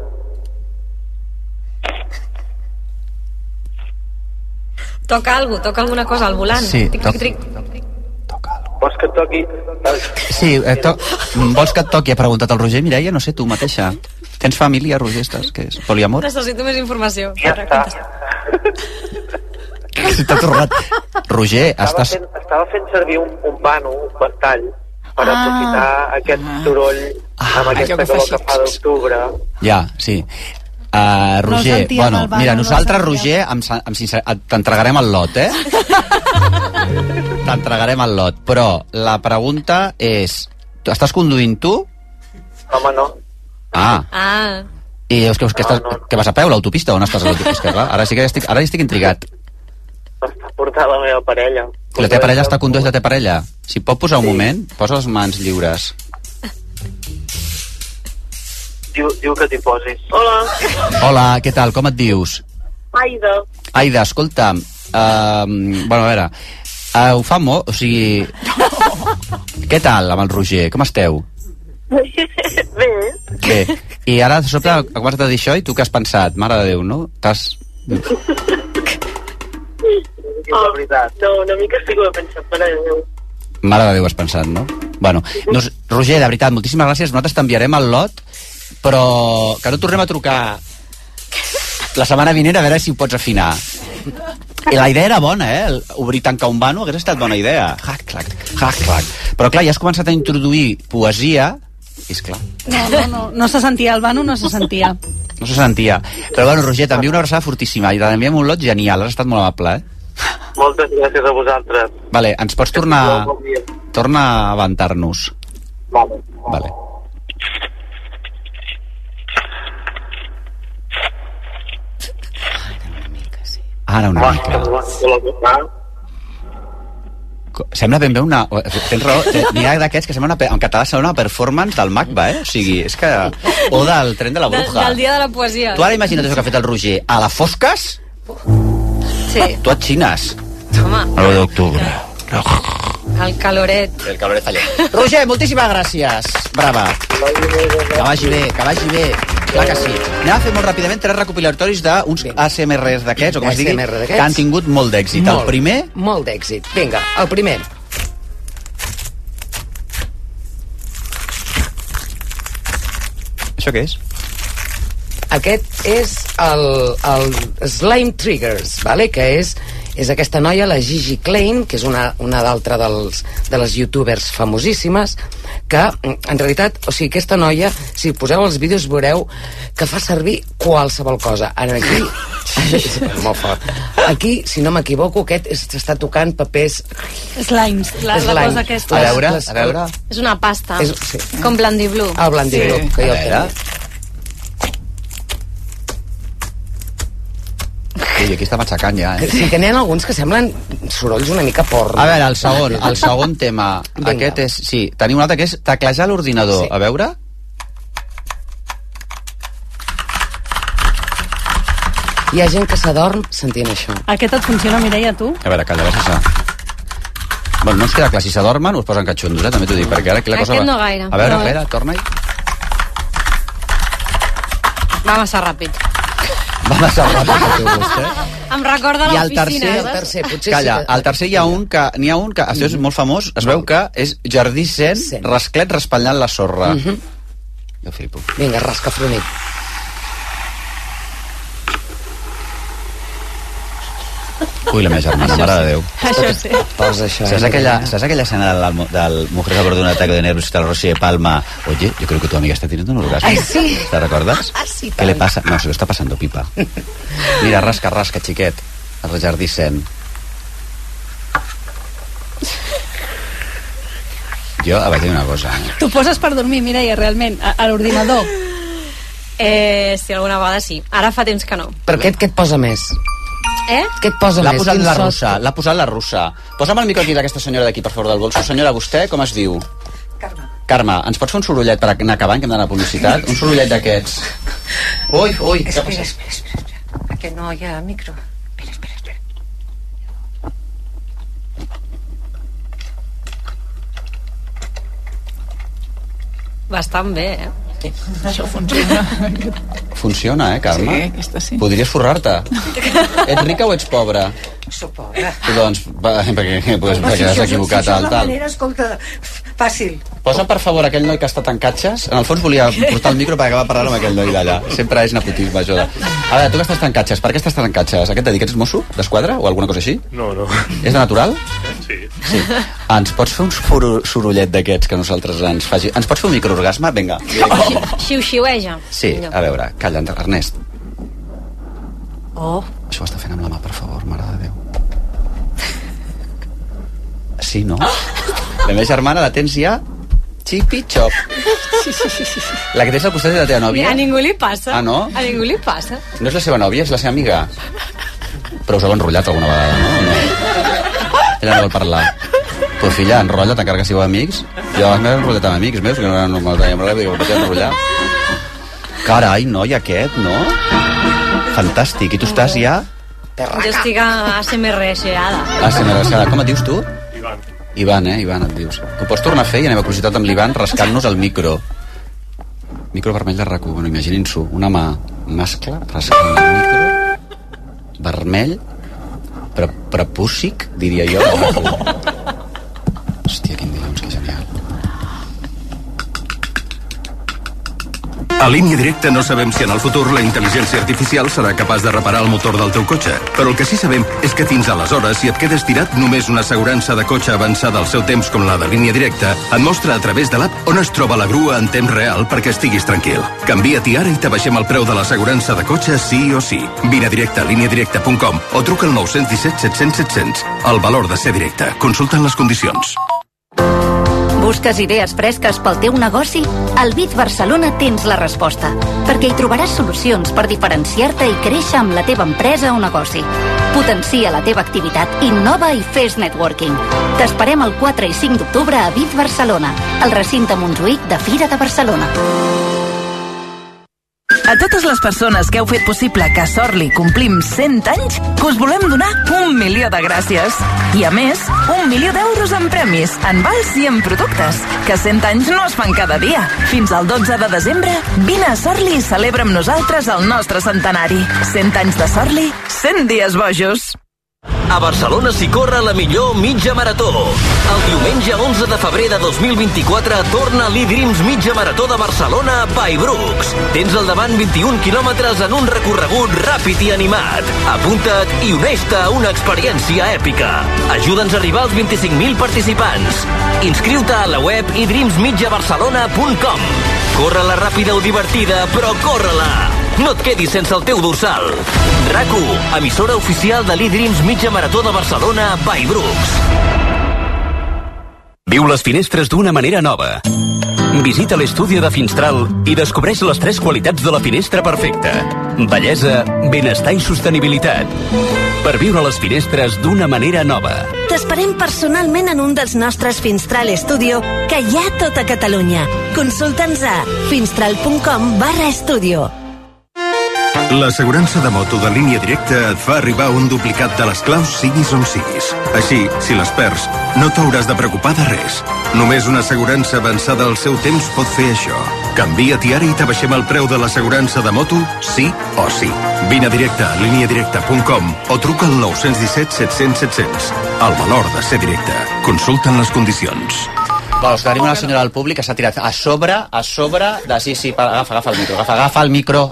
Toca alguna cosa al volant. Sí, tic, tic, tic. Vols que et toqui? Sí, vols que et toqui? Ha preguntat el Roger. Mireia, no sé, tu mateixa. Tens família, Roger? Estàs, què és? Poliamor? Necessito més informació. Ja està. T'ha tornat. Roger, Estava fent servir un vano, un ventall, per aprofitar aquest soroll amb aquesta calor que fa d'octubre. Ja, sí. Roger, bueno, mira, nosaltres, Roger, t'entregarem el lot, T'entregarem el lot, però la pregunta és, estàs conduint tu? Home, no. I dius que vas a peu, l'autopista? On estàs a l'autopista? Ara sí que ara estic intrigat. Està portant la meva parella. La teva parella està conduint la teva parella? Si pot posar un moment, posa les mans lliures. Diu que t'hi posis. Hola. Hola, què tal? Com et dius? Aida. Aida, escolta'm, bueno, a veure, ho fa molt, o sigui... Què tal amb el Roger? Com esteu? Bé. Bé. I ara, de sobte, acabes de dir això i tu què has pensat? Mare de Déu, no? T'has... La veritat. No, una mica estic pensant, mare de Déu. Mare de Déu has pensat, no? Bueno, doncs, Roger, de veritat, moltíssimes gràcies. Nosaltres t'enviarem el lot, però que no tornem a trucar la setmana vinent a veure si ho pots afinar. I la idea era bona, obrir, tancar un vano hagués estat bona idea. Hac-clac, hac-clac. Però clar, ja has començat a introduir poesia i esclar. No se sentia, el vano no se sentia. No se sentia. Però bueno, Roger, t'envio una abraçada fortíssima i t'enviem un lot genial, has estat molt amable, Moltes gràcies a vosaltres. Vale, ens pots tornar a avantar-nos. Vale. Ara una mica. Sembla ben bé una... Tens raó, n'hi ha d'aquests que sembla en català sembla una performance del MACBA, O sigui, és que... O del tren de la bruja. Del dia de la poesia. Tu ara imagina't això que ha fet el Roger. A la Fosques? Sí. Tu et xines. Home. A l'1 d'octubre. El caloret. El caloret allà. Roger, moltíssimes gràcies. Brava. Que vagi bé, que vagi bé. Clar que sí. Anem a fer molt ràpidament 3 recopilatoris d'uns ASMRs d'aquests, o com es digui, que han tingut molt d'èxit. El primer... Molt d'èxit. Vinga, el primer. Això què és? Aquest és el Slime Triggers, vale? Que és aquesta noia, la Gigi Klein, que és una d'altra de les youtubers famosíssimes, que en realitat, o sigui, aquesta noia, si poseu els vídeos veureu que fa servir qualsevol cosa. Ara aquí, molt fort. Aquí, si no m'equivoco, aquest està tocant papers... Slimes, la cosa aquesta. A veure. És una pasta, com Blandiblu. El Blandiblu, que jo tenia. I aquí està matxacant ja, Sí, que n'hi ha alguns que semblen sorolls una mica porno. A veure, el segon tema. Vinga. Aquest és... Sí, tenim un altre que és teclejar l'ordinador. Sí. A veure... Hi ha gent que s'adorm sentint això. Aquest et funciona, Mireia, tu? A veure, calla, vas a... Bueno, no ens queda clar, si s'adormen us posen catxondos, també t'ho dic, perquè ara aquí la cosa... Aquest no gaire. A veure, torna-hi. Va massa ràpid. Va deixar rata que té vostè. Em recorda I el l'oficina. tercer, calla, al tercer n'hi ha un que, això és molt famós, es veu que és jardí sent, rasclet raspallant la sorra. Jo flipo. Vinga, rasca fronit. Ui, la meva germana, mare de Déu. Això sí. Posa això. ¿Sabes aquella escena del Mujeres a bordo de un ataque de nervios de la Rosy de Palma? Oye, yo creo que tu amiga está teniendo un orgasmo. Ay, sí. ¿Te recuerdas? Sí, ¿Qué le pasa? No, se lo está pasando pipa. Mira, rasca, xiquet. El jardí sent. Jo vaig dir una cosa. Tu poses per dormir, Mireia, realment, a l'ordinador? Sí, alguna vegada sí. Ara fa temps que no. Però què et posa més? Què et posa L'ha més? posat la russa. Posa'm el micro aquí d'aquesta senyora d'aquí, per favor, del bolso. Senyora, vostè com es diu? Carme, ens pots fer un sorollet per anar acabant, que hem d'anar a publicitat? Un sorollet d'aquests. Ui, què passa? Espera, que no hi ha micro. Espera. Bastant bé, Això funciona. Funciona, Carme? Sí, aquesta sí. Podries forrar-te. Ets rica o ets pobra? Soc pobra. Doncs, perquè has equivocat al tal. Escolta, fàcil. Posa, per favor, aquell noi que està tan catxes. En el fons volia portar el micro per acabar parlant amb aquell noi d'allà. Sempre és nepotisme, això. A veure, tu que estàs tan catxes, per què estàs tan catxes? A què et dediques? Ets mosso d'esquadra o alguna cosa així? No. És de natural? Sí. Ens pots fer un sorollet d'aquests que nosaltres ens faci? Ens pots fer un microorgasme? Vinga. Xiu-xiueja. Sí, a veure, calla, Ernest. Oh. Això ho està fent amb la mà, per favor, mare de Déu. Sí, no? La meva germana la tens ja xipi-xop. La que tens al costat de la teva nòvia? A ningú li passa. Ah, no? A ningú li passa. No és la seva nòvia, és la seva amiga. Però us heu enrotllat alguna vegada, no? Ella no vol parlar. Pues filla, enrotlla't, encara que sigueu amics. Jo m'he enrotllat amb amics meus, que no eren normal d'enrotllar, dic, vaig enrotllar. Carai, noi, aquest, no? Fantàstic. I tu estàs ja... Jo estic a ASMR-seada. ASMR-seada. Com et dius tu? Ivan, Ivan et dius. Ho pots tornar a fer i anem a curiositat amb l'Ivan rascant-nos el micro. Micro vermell de RAC1. Bueno, imaginin-s'ho. Una mà mascle rascant el micro vermell però prepússic, diria jo. Hòstia, quin dilluns, que genial. A Línia Directa no sabem si en el futur la intel·ligència artificial serà capaç de reparar el motor del teu cotxe, però el que sí sabem és que fins aleshores, si et quedes tirat, només una assegurança de cotxe avançada al seu temps com la de Línia Directa et mostra a través de l'app on es troba la grua en temps real perquè estiguis tranquil. Canvia-t'hi ara i t'abaixem el preu de l'assegurança de cotxe sí o sí. Vine directe a lineadirecta.com o truca al 917 700 700. El valor de ser directe. Consulta les condicions. Busques idees fresques pel teu negoci? Al BIT Barcelona tens la resposta, perquè hi trobaràs solucions per diferenciar-te i créixer amb la teva empresa o negoci. Potencia la teva activitat, innova i fes networking. T'esperem el 4 i 5 d'octubre a BIT Barcelona, al recinte Montjuïc de Fira de Barcelona. A totes les persones que heu fet possible que a Sorli complim 100 anys, us volem donar 1 milió de gràcies. I a més, 1 milió d'euros en premis, en vals i en productes, que 100 anys no es fan cada dia. Fins al 12 de desembre, vine a Sorli i celebra amb nosaltres el nostre centenari. 100 anys de Sorli, 100 dies bojos. A Barcelona s'hi corre la millor mitja marató. El diumenge 11 de febrer de 2024 torna l'E-Dreams Mitja Marató de Barcelona by Brooks. Tens al davant 21 quilòmetres en un recorregut ràpid i animat. Apunta't i uneix-te a una experiència èpica. Ajuda'ns a arribar als 25.000 participants. Inscriu-te a la web edreamsmitjabarcelona.com. Corre-la ràpida o divertida, però corre-la! No et quedis sense el teu dorsal. RAC1, emissora oficial de l'E-Dreams Mitja Marató de Barcelona by Brooks. Viu les finestres d'una manera nova. Visita l'estudi de Finstral i descobreix les 3 qualitats de la finestra perfecta. Bellesa, benestar i sostenibilitat. Per viure les finestres d'una manera nova. T'esperem personalment en un dels nostres Finstral Studio que hi ha a tota Catalunya. Consulta'ns a finstral.com/estudio. L'assegurança de moto de Línia Directa et fa arribar un duplicat de les claus siguis on siguis. Així, si les perds, no t'hauràs de preocupar de res. Només una assegurança avançada al seu temps pot fer això. Canvia't ara i t'abaixem el preu de l'assegurança de moto, sí o sí. Vine directe a lineadirecta.com o truca al 917 700 700. El valor de ser directe. Consulten les condicions. Bueno, tenim una senyora del públic que s'ha tirat a sobre de... Sí, agafa el micro.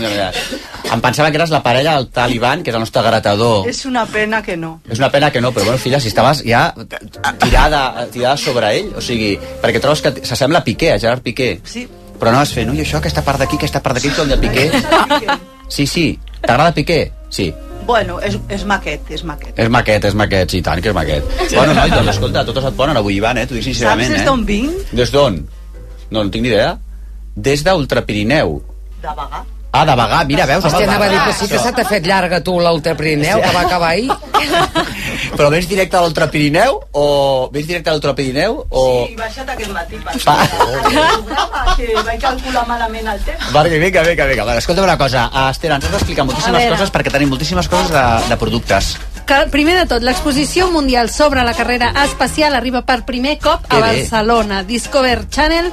Em pensava que eres la parella del Taliban, que és el nostre gratador. És una pena que no. És una pena que no, però bueno, filla, si estaves ja tirada sobre ell, o sigui, perquè trobes que s'assembla a Piqué, a Gerard Piqué. Sí. Però anaves fent, ui, això, aquesta part d'aquí, com de Piqué. Sí. T'agrada Piqué? Sí. Bueno, és maquet. És maquet, sí, tant que és maquet. Bueno, noi, doncs escolta, totes et ponen avui, Ivan, t'ho dic sincerament. Saps des d'on vinc? Des d'on? No tinc ni idea. Des d'Ultra Pirineu. De Bagà. Ah, de Bagà, mira, veus? Hòstia, anava a dir que sí que se t'ha fet llarga tu l'Ultra Pirineu, que va acabar ahir. Però vens directe a l'Ultra Pirineu o... Sí, he baixat aquest matí per programa, que vaig calcular malament el temps. Vinga. Bueno, escolta una cosa, Esther, ens has d'explicar moltíssimes coses perquè tenim moltíssimes coses de productes. Primer de tot, l'exposició mundial sobre la carrera espacial arriba per primer cop a Barcelona. Discovery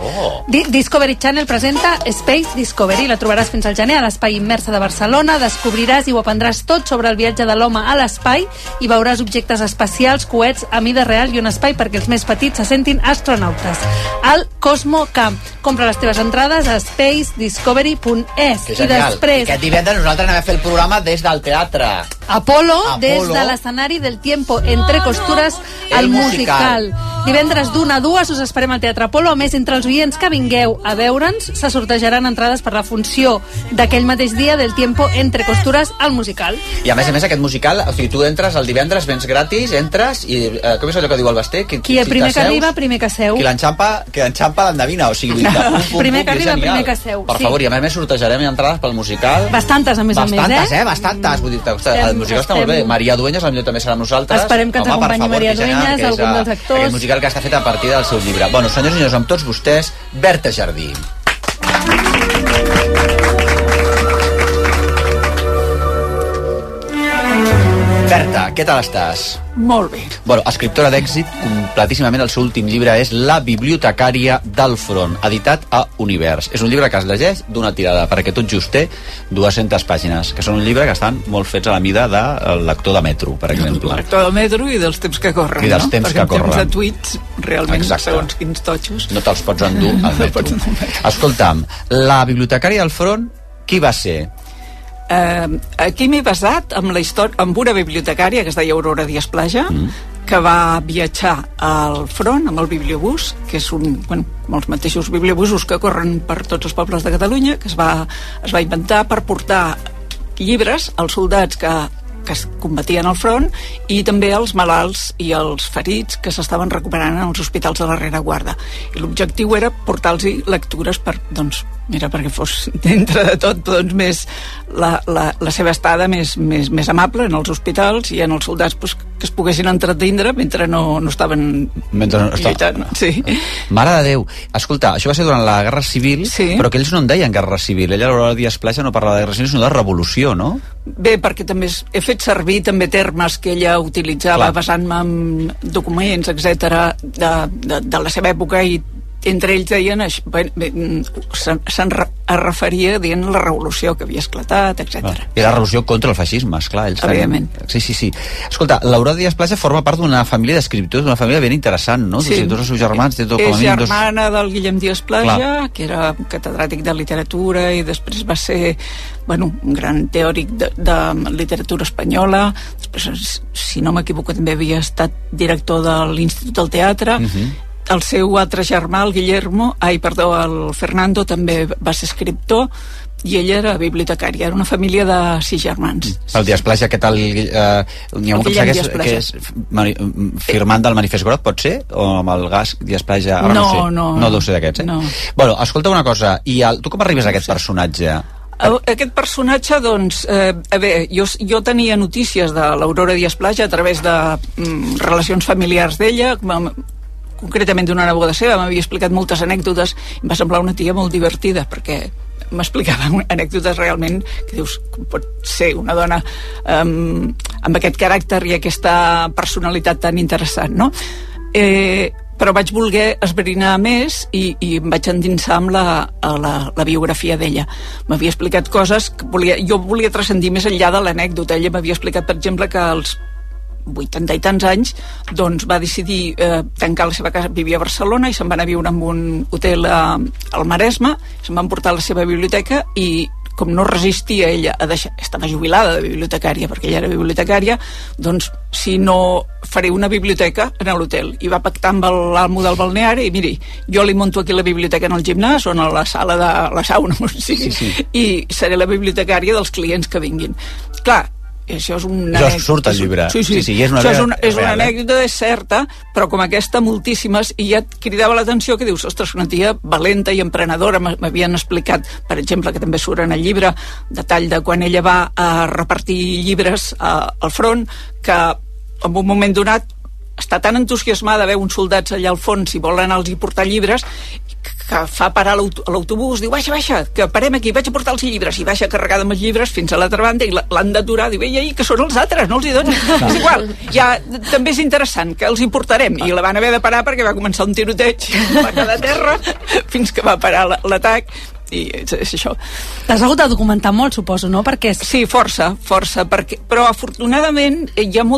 Channel presenta Space Discovery. La trobaràs fins al gener a l'Espai Immersa de Barcelona. Descobriràs i ho aprendràs tot sobre el viatge de l'home a l'espai i veuràs objectes espacials, coets a mida real i un espai perquè els més petits se sentin astronautes. Al Cosmo Camp. Compra les teves entrades a spacediscovery.es. I després... Aquest divendres nosaltres anem a fer el programa des del teatre Apolo. Des de l'escenari del Tiempo entre costures al musical. Divendres d'1 a 2 us esperem al Teatre Apolo. A més, entre els oients que vingueu a veure'ns se sortejaran entrades per la funció d'aquell mateix dia del Tiempo entre costures al musical. I a més, aquest musical, o sigui, tu entres el divendres, vens gratis, entres i com és allò que diu el Basté? Qui primer que arriba, primer que seu. Qui l'enxampa l'endevina, o sigui, primer que arriba, primer que seu. Per favor, i a més sortejarem entrades pel musical. Bastantes, a més, Bastantes, vull dir, el musical està molt bé. Maria Dueñas, potser també serà amb nosaltres. Esperem que ens acompanyi Maria Dueñas, algun dels actors. Aquest musical que està fet a partir del seu llibre. Bueno, senyors i senyors, amb tots vostès, Berta Jardí. Berta, què tal estàs? Molt bé. Bueno, escriptora d'èxit, completíssimament el seu últim llibre és La bibliotecària del front, editat a Univers. És un llibre que es llegeix d'una tirada, perquè tot just té 200 pàgines, que són un llibre que estan molt fets a la mida del lector de metro, per exemple. El lector de metro i dels temps que corren, I dels temps que corren. Perquè en temps de tuits, realment, segons quins totxos. No te'ls pots endur al metro. Escolta'm, La bibliotecària del front, qui va ser? Aquí m'he basat amb la història, amb una bibliotecària que es deia Aurora Díaz Plaja, que va viatjar al front amb el bibliobús, que és els mateixos bibliobusos que corren per tots els pobles de Catalunya, que es va inventar per portar llibres als soldats que es combatien al front i també als malalts i als ferits que s'estaven recuperant en els hospitals de la rereguarda. I l'objectiu era portar-los lectures perquè fos dintre de tot més la seva estada més amable en els hospitals i en els soldats que es poguessin entretindre mentre no estaven lluitant. Sí. Mare de Déu. Escolta, això va ser durant la Guerra Civil, però que ells no en deien Guerra Civil. Ella, l'Aurora Díaz Plaja, no parla de Guerra Civil, sinó de Revolució, no? Bé, perquè també he fet servir també termes que ella utilitzava basant-me en documents, etc de la seva època, i entre ells deien se'n referia dient la revolució que havia esclatat, etc. I la revolució contra el feixisme, esclar. Evidentment. Sí. Escolta, l'Aurora Díaz Plaja forma part d'una família d'escriptors, d'una família ben interessant, no? Sí. Tots els seus germans. És germana del Guillem Díaz Plaja, que era catedràtic de literatura i després va ser un gran teòric de literatura espanyola. Després, si no m'equivoco, també havia estat director de l'Institut del Teatre. El seu altre germà, el Fernando, també va ser escriptor i ella era bibliotecària. Era una família de 6 germans. El Díaz Plaja, què tal? N'hi ha un que és firmant del Manifest Groc, pot ser? O amb el Gas Díaz Plaja? No deu ser d'aquests, No. Bueno, escolta una cosa, i tu com arribes a aquest personatge? Aquest personatge, jo tenia notícies de l'Aurora Díaz Plaja a través de relacions familiars d'ella, concretament d'una neboda seva. M'havia explicat moltes anècdotes i em va semblar una tia molt divertida perquè m'explicava anècdotes realment que dius, com pot ser una dona amb aquest caràcter i aquesta personalitat tan interessant, no? però vaig voler esbrinar més i em vaig endinsar amb la biografia d'ella. M'havia explicat coses que jo volia transcendir més enllà de l'anècdota. Ella m'havia explicat, per exemple, que als 80 i tants anys doncs va decidir tancar la seva casa, vivia a Barcelona, i se'n va anar a viure en un hotel al Maresme, se'n van portar la seva biblioteca i com no resistia ella a deixar, estava jubilada de bibliotecària perquè ella era bibliotecària, doncs si no faré una biblioteca en l'hotel, i va pactar amb l'amo del balneari i miri, jo li monto aquí la biblioteca en el gimnàs o en la sala de la sauna, i seré la bibliotecària dels clients que vinguin. Clar, això és una anècdota. Això surt al llibre. Sí, és una anècdota, és certa, però com aquesta moltíssimes, i ja et cridava l'atenció que dius, ostres, una tia valenta i emprenedora. M'havien explicat, per exemple, que també surt en el llibre, detall de quan ella va a repartir llibres al front, que en un moment donat està tan entusiasmada de veure uns soldats allà al fons i vol anar-los a portar llibres que fa parar l'autobús, diu, baixa, que parem aquí, vaig a portar els llibres, i baixa carregada amb els llibres fins a l'altra banda i l'han d'aturar, diu, ei, que són els altres, no els hi donen. És igual, ja també és interessant que els hi portarem, i la van haver de parar perquè va començar un tiroteig, va quedar a terra fins que va parar l'atac. I és això. T'has hagut de documentar molt, suposo, no? Perquè sí, força, però afortunadament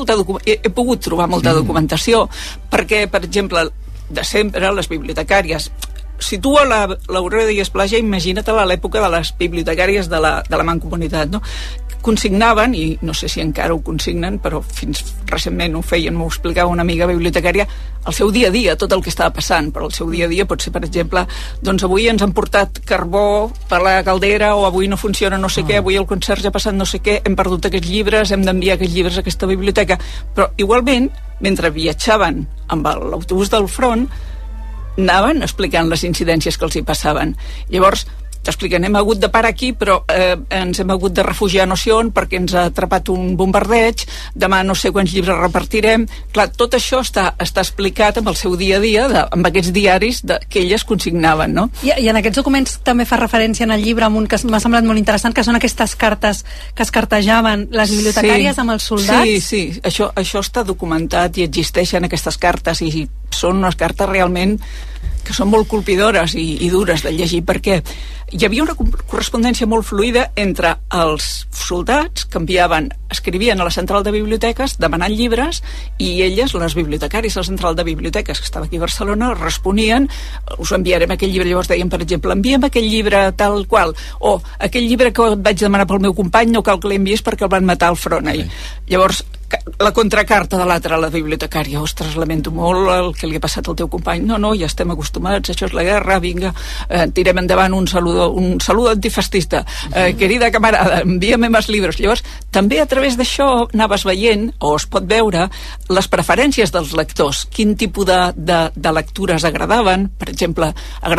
he pogut trobar molta documentació, perquè, per exemple, de sempre les bibliotecàries, si tu a l'Aurora Díaz Plaja, imagina-te-la a l'època de les bibliotecàries de la Mancomunitat, no? Consignaven, i no sé si encara ho consignen, però fins recentment ho feien, m'ho explicava una amiga bibliotecària, el seu dia a dia, tot el que estava passant, però el seu dia a dia pot ser, per exemple, doncs avui ens han portat carbó per la caldera, o avui no funciona no sé què, avui el conserge ha passat no sé què, hem perdut aquests llibres, hem d'enviar aquests llibres a aquesta biblioteca. Però igualment, mentre viatjaven amb l'autobús del front, anaven explicant les incidències que els hi passaven. Llavors, t'expliquen, hem hagut de parar aquí, però ens hem hagut de refugiar no sé on perquè ens ha atrapat un bombardeig, demà no sé quants llibres repartirem. Clar, tot això està explicat amb el seu dia a dia, amb aquests diaris que elles consignaven, no? I en aquests documents també fa referència en el llibre amb un que m'ha semblat molt interessant, que són aquestes cartes que es cartejaven les bibliotecàries amb els soldats. Sí, això està documentat i existeixen aquestes cartes, i són unes cartes realment que són molt colpidores i dures de llegir, perquè hi havia una correspondència molt fluida entre els soldats que escrivien a la central de biblioteques demanant llibres, i elles, les bibliotecàries a la central de biblioteques que estava aquí a Barcelona, responien, us enviarem aquell llibre. Llavors deien, per exemple, envia'm aquell llibre tal qual, o aquell llibre que et vaig demanar pel meu company no cal que l'envies perquè el van matar al front. Llavors la contracarta de l'altra, la bibliotecària, ostres, lamento molt el que li ha passat al teu company, no, ja estem acostumats, això és la guerra, vinga, tirem endavant un saludo antifascista, querida camarada, envíame más libros. Llavors, també a través d'això anaves veient, o es pot veure, les preferències dels lectors, quin tipus de lectures agradaven. Per exemple,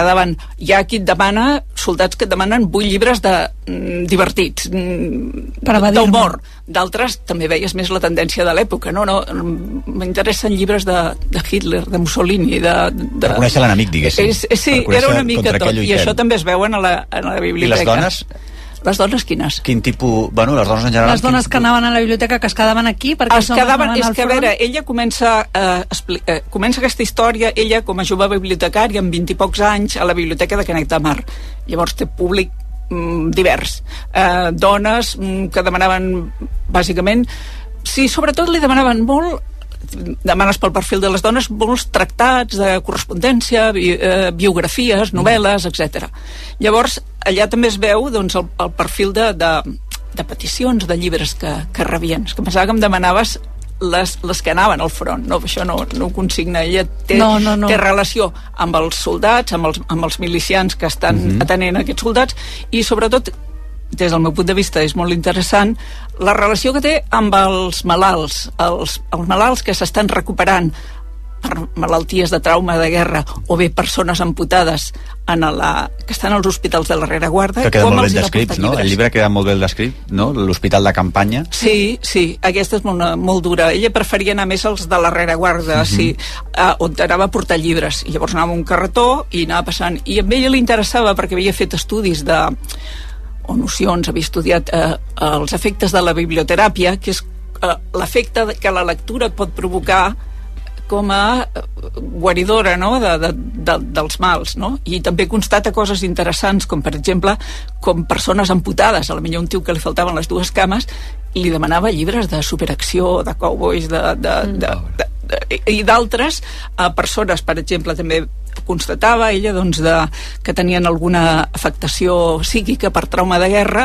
hi ha qui et demana, soldats que et demanen 8 llibres divertits, d'humor. D'altres també veies més la tendència de l'època, no, m'interessen llibres de Hitler, de Mussolini, per conèixer l'enemic, diguéssim. Sí, era una mica tot, i això també es veuen a la biblioteca. I les dones? Les dones quines? Quin tipus... Bueno, les dones en general... Les dones que anaven a la biblioteca, que es quedaven aquí, perquè és que, a veure, ella comença aquesta història, ella com a jove bibliotecària, amb 20 i pocs anys, a la biblioteca de Canet de Mar. Llavors té públic divers. Dones que demanaven, bàsicament... Sí, sobretot li demanaven molt, demanes pel perfil de les dones, molts tractats de correspondència, biografies, novel·les, etc. Llavors, allà també es veu doncs, el perfil de peticions de llibres que rebien. És que pensava que em demanaves les que anaven al front, no, això no ho consigna. Ella té relació amb els soldats, amb els milicians que estan atenent aquests soldats, i sobretot, des del meu punt de vista és molt interessant la relació que té amb els malalts, els malalts que s'estan recuperant per malalties de trauma de guerra, o bé persones amputades que estan als hospitals de la rereguarda. Que queda molt ben descrit, no? El llibre queda molt ben descrit, no? L'hospital de campanya. Sí, aquesta és molt dura. Ella preferia anar més als de la rereguarda, on anava a portar llibres, i llavors anava a un carretó i anava passant, i a ella li interessava perquè havia fet estudis o nocions, havia estudiat els efectes de la biblioteràpia, que és l'efecte que la lectura pot provocar com a guaridora, no?, dels mals, no? I també constata coses interessants, com per exemple com persones amputades, a la millor un tio que li faltaven les dues cames li demanava llibres de superacció, de cowboys, i d'altres persones, per exemple, també constatava ella doncs, que tenien alguna afectació psíquica per trauma de guerra,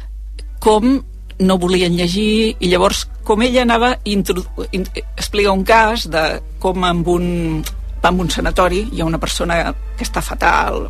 com no volien llegir, i llavors com ella anava explica un cas de com va en un sanatori, hi ha una persona que està fatal,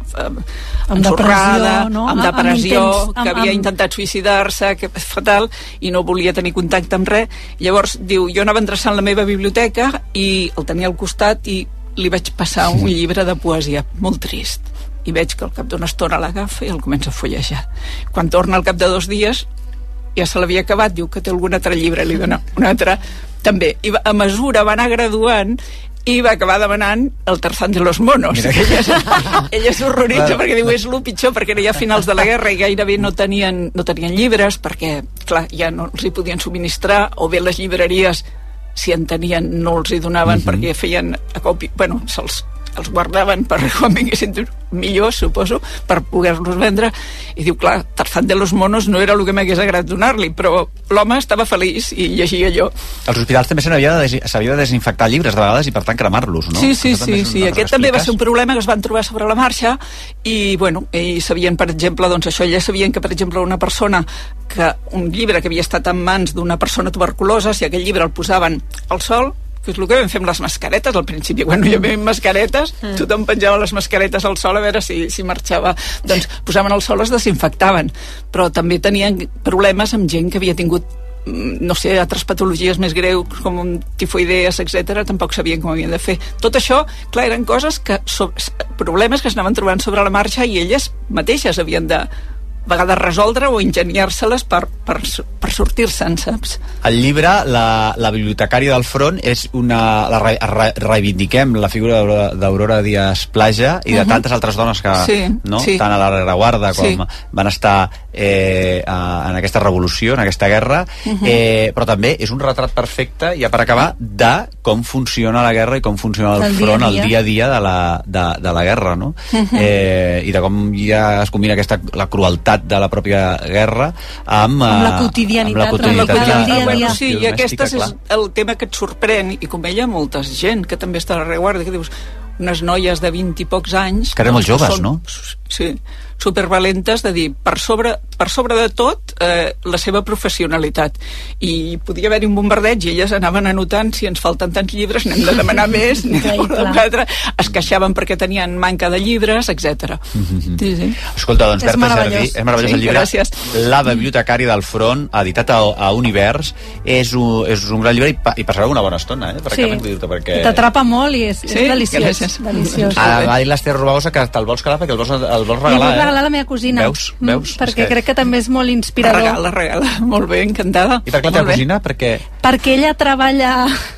ensorrada, amb depressió, que havia intentat suïcidar-se, que és fatal, i no volia tenir contacte amb res. Llavors diu, jo anava endreçant la meva biblioteca i el tenia al costat i li vaig passar un llibre de poesia molt trist, i veig que al cap d'una estona l'agafa i el comença a fullejar. Quan torna al cap de 2 dies ja se l'havia acabat, diu que té algun altre llibre, li dona un altre també, i a mesura va anar graduant i va acabar demanant el Tarzán de los monos. Ella s'horroritza perquè diu, és el pitjor, perquè era ja a finals de la guerra i gairebé no tenien llibres, perquè clar, ja no els hi podien subministrar, o bé les llibreries, si en tenien, no els hi donaven perquè feien acopio, bueno, els guardaven per quan vinguessin millors, suposo, per poder-los vendre, i diu, clar, Tarzán de los monos no era el que m'hagués agradat donar-li, però l'home estava feliç i llegia allò. Als hospitals també s'havia de desinfectar llibres de vegades i per tant cremar-los, no? Sí, aquest també va ser un problema que es van trobar sobre la marxa, i bueno, i sabien, per exemple, doncs això, ja sabien que, per exemple, una persona un llibre que havia estat en mans d'una persona tuberculosa, si aquell llibre el posaven al sol, que és el que vam fer amb les mascaretes al principi, quan no hi havia mascaretes, tothom penjava les mascaretes al sol a veure si marxava, doncs posaven al sol, es desinfectaven, però també tenien problemes amb gent que havia tingut no sé, altres patologies més greus com tifoidees, etc. Tampoc sabien com havien de fer. Tot això, clar, eren coses problemes que es anaven trobant sobre la marxa i elles mateixes havien de vegades resoldre o ingeniar-se-les per sortir-se'n, saps? El llibre, la bibliotecària del front, és reivindiquem la figura d'Aurora Díaz Plaja i de tantes altres dones que, tant a la rereguarda com van estar en aquesta revolució, en aquesta guerra, però també és un retrat perfecte, ja per acabar, de com funciona la guerra i com funciona el front el dia a dia de la guerra, no? I de com ja es combina la crueltat de la pròpia guerra amb la quotidianitat. Sí, i aquest és el tema que et sorprèn, i com veia molta gent que també està a la rereguarda, que dius, unes noies de 20 i pocs anys... Que eren molt joves, no? Sí, supervalentes, de dir, per sobre de tot, la seva professionalitat. I podia haver-hi un bombardeig i elles anaven anotant, si ens falten tants llibres, n'hem de demanar més, es queixaven perquè tenien manca de llibres, etc. Escolta, doncs, Berta Jardí, és meravellós el llibre. Gràcies. La bibliotecària del front, editat a Univers, és un gran llibre i passarà una bona estona, perquè t'atrapa molt i és deliciós. Va dir l'Ester Rubagosa que te'l vols quedar perquè el vols regalar. Li vull regalar a la meva cosina. Veus? Perquè crec que també és molt inspirador. Regala. Molt bé, encantada. I per què la teva cosina? Perquè ella treballa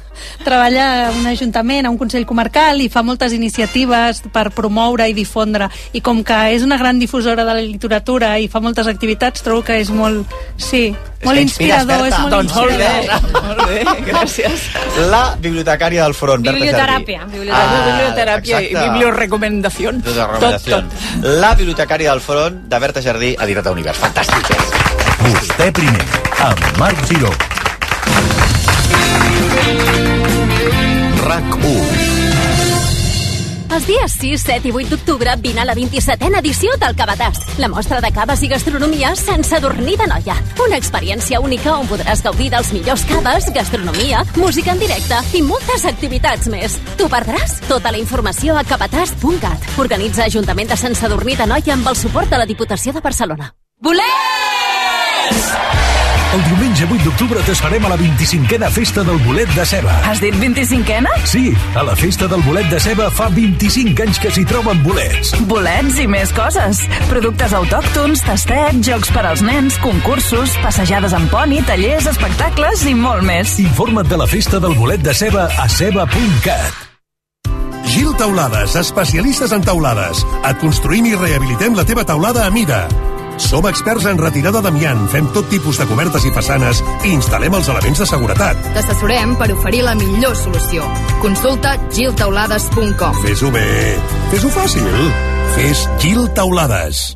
a un ajuntament, a un consell comarcal, i fa moltes iniciatives per promoure i difondre, i com que és una gran difusora de la literatura i fa moltes activitats, trobo que és molt inspirador. Doncs molt bé, gràcies. La bibliotecària del front, Berta Jardí. Biblioteràpia i bibliorecomendació. Tot. La bibliotecària del front de Berta Jardí, editat a Univers. Fantàstic. Vostè primer, amb Marc Giró. RAC1. Els dies 6, 7 i 8 d'octubre vine a la 27a edició del Cavatàs, la mostra de caves i gastronomia sense adornir de noia. Una experiència única on podràs gaudir dels millors caves, gastronomia, música en directe i moltes activitats més. T'ho perdràs? Tota la informació a cavatàs.cat. Organitza Ajuntament de Sant Sadurní d'Anoia amb el suport de la Diputació de Barcelona. Bolets! El diumenge 8 d'octubre t'esperem a la 25a Festa del Bolet de Ceba. Has dit 25a? Sí, a la Festa del Bolet de Ceba fa 25 anys que s'hi troben bolets. Bolets i més coses. Productes autòctons, tastet, jocs per als nens, concursos, passejades amb poni, tallers, espectacles i molt més. Informa't de la Festa del Bolet de Ceba a ceba.cat. Gil Taulades, especialistes en taulades. Et construïm i rehabilitem la teva taulada a mida. Som experts en retirada d'amiant, fem tot tipus de cobertes i façanes i instal·lem els elements de seguretat. T'assessorem per oferir la millor solució. Consulta giltaulades.com. Fes-ho bé, fes-ho fàcil. Fes Gil Taulades.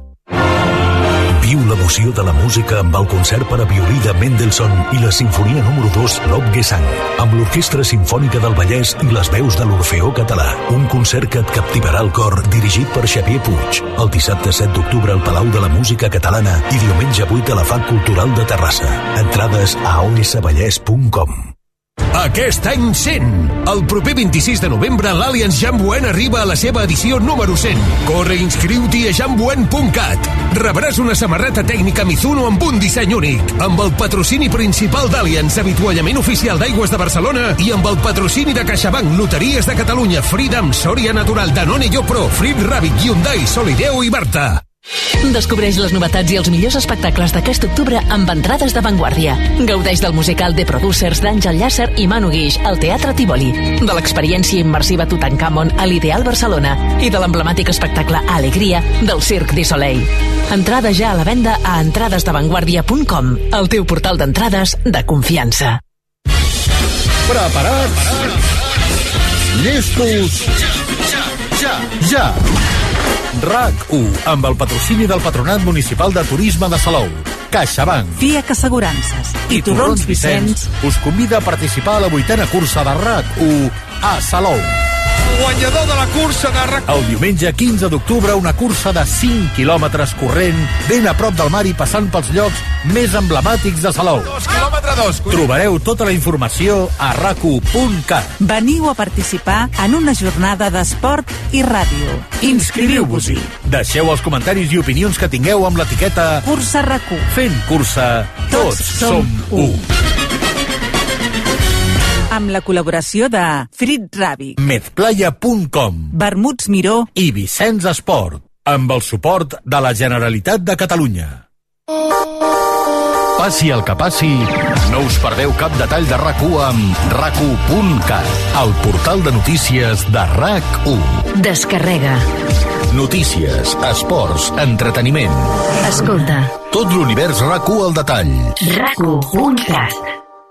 Viu l'emoció de la música amb el concert per a violí de Mendelssohn i la sinfonia número 2 Lobgesang, amb l'Orquestra Simfònica del Vallès i les veus de l'Orfeó Català. Un concert que et captivarà el cor, dirigit per Xavier Puig. El dissabte 7 d'octubre al Palau de la Música Catalana i diumenge 8 a la FAC Cultural de Terrassa. Entrades a osvallès.com. Aquest any 100. El proper 26 de novembre l'Allianz Jamboen arriba a la seva edició número 100. Corre i inscriu-t'hi a jamboen.cat. Rebràs una samarreta tècnica Mizuno amb un disseny únic, amb el patrocini principal d'Allianz, avituallament oficial d'Aigües de Barcelona, i amb el patrocini de CaixaBank, Loteries de Catalunya, Freedom, Soria Natural, Danone Yopro, Frit Rabbit, Hyundai, Solideo i Barta. Descobreix les novetats i els millors espectacles d'aquest octubre amb entrades d'avantguàrdia. Gaudeix del musical The Producers d'Àngel Llàcer i Manu Guix al Teatre Tívoli, de l'experiència immersiva Tutankamon a l'Ideal Barcelona i de l'emblemàtic espectacle Alegria del Cirque du Soleil. Entrada ja a la venda a entradesdavantguàrdia.com, el teu portal d'entrades de confiança. Preparats? Llestos? Ja! RAC1, amb el patrocini del Patronat Municipal de Turisme de Salou, CaixaBank, FIAC Assegurances i Torrons Vicenç us convida a participar a la 8a cursa de RAC1 a Salou. Guanyador de la cursa de RAC1. El diumenge 15 d'octubre, una cursa de 5 quilòmetres corrent, ben a prop del mar i passant pels llocs més emblemàtics de Salou. 2 quilòmetres 2. Trobareu tota la informació a rac1.cat. Veniu a participar en una jornada d'esport i ràdio. Inscriviu-vos-hi. Deixeu els comentaris i opinions que tingueu amb l'etiqueta Cursa RAC1. Fent cursa, tots som u. Amb la col·laboració de Frit Rabbit, Medplaya.com, Vermuts Miró i Vicenç Esport, amb el suport de la Generalitat de Catalunya. Passi el que passi, no us perdeu cap detall de RAC1 amb rac1.cat, el portal de notícies de RAC1. Descarrega. Notícies, esports, entreteniment. Escolta. Tot l'univers RAC1 al detall. RAC1.cat.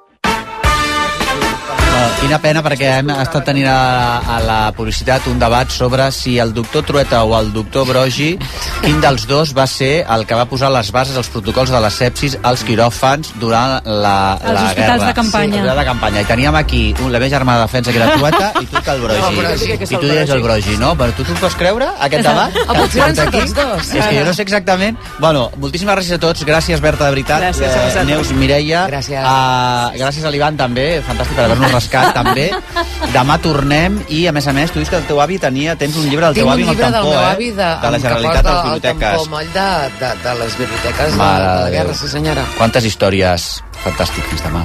Quina pena, perquè hem estat tenint a la publicitat un debat sobre si el doctor Trueta o el doctor Brogi, quin dels dos va ser el que va posar les bases als protocols de la sepsis als quiròfans durant la hospitals guerra. de campanya. Sí, de campanya. I teníem aquí la meva germana de defensa, que era Trueta, i tu que el Brogi. I tu diries el Brogi, no? Però tu t'ho pots creure, aquest debat? Potser són tots dos. És que jo no sé exactament. Bueno, moltíssimes gràcies a tots. Gràcies, Berta, de veritat. Gràcies a vosaltres. Neus, Mireia. Gràcies. Gràcies a l'Ivan, també. Fantàstic per haver-nos rascat, també. Demà tornem i, a més, tu dius que el teu avi tens un llibre del teu avi amb el tampó, de la Generalitat de les biblioteques. El tampó moll de les biblioteques de la guerra, sí senyora. Quantes històries. Fantàstic, fins demà.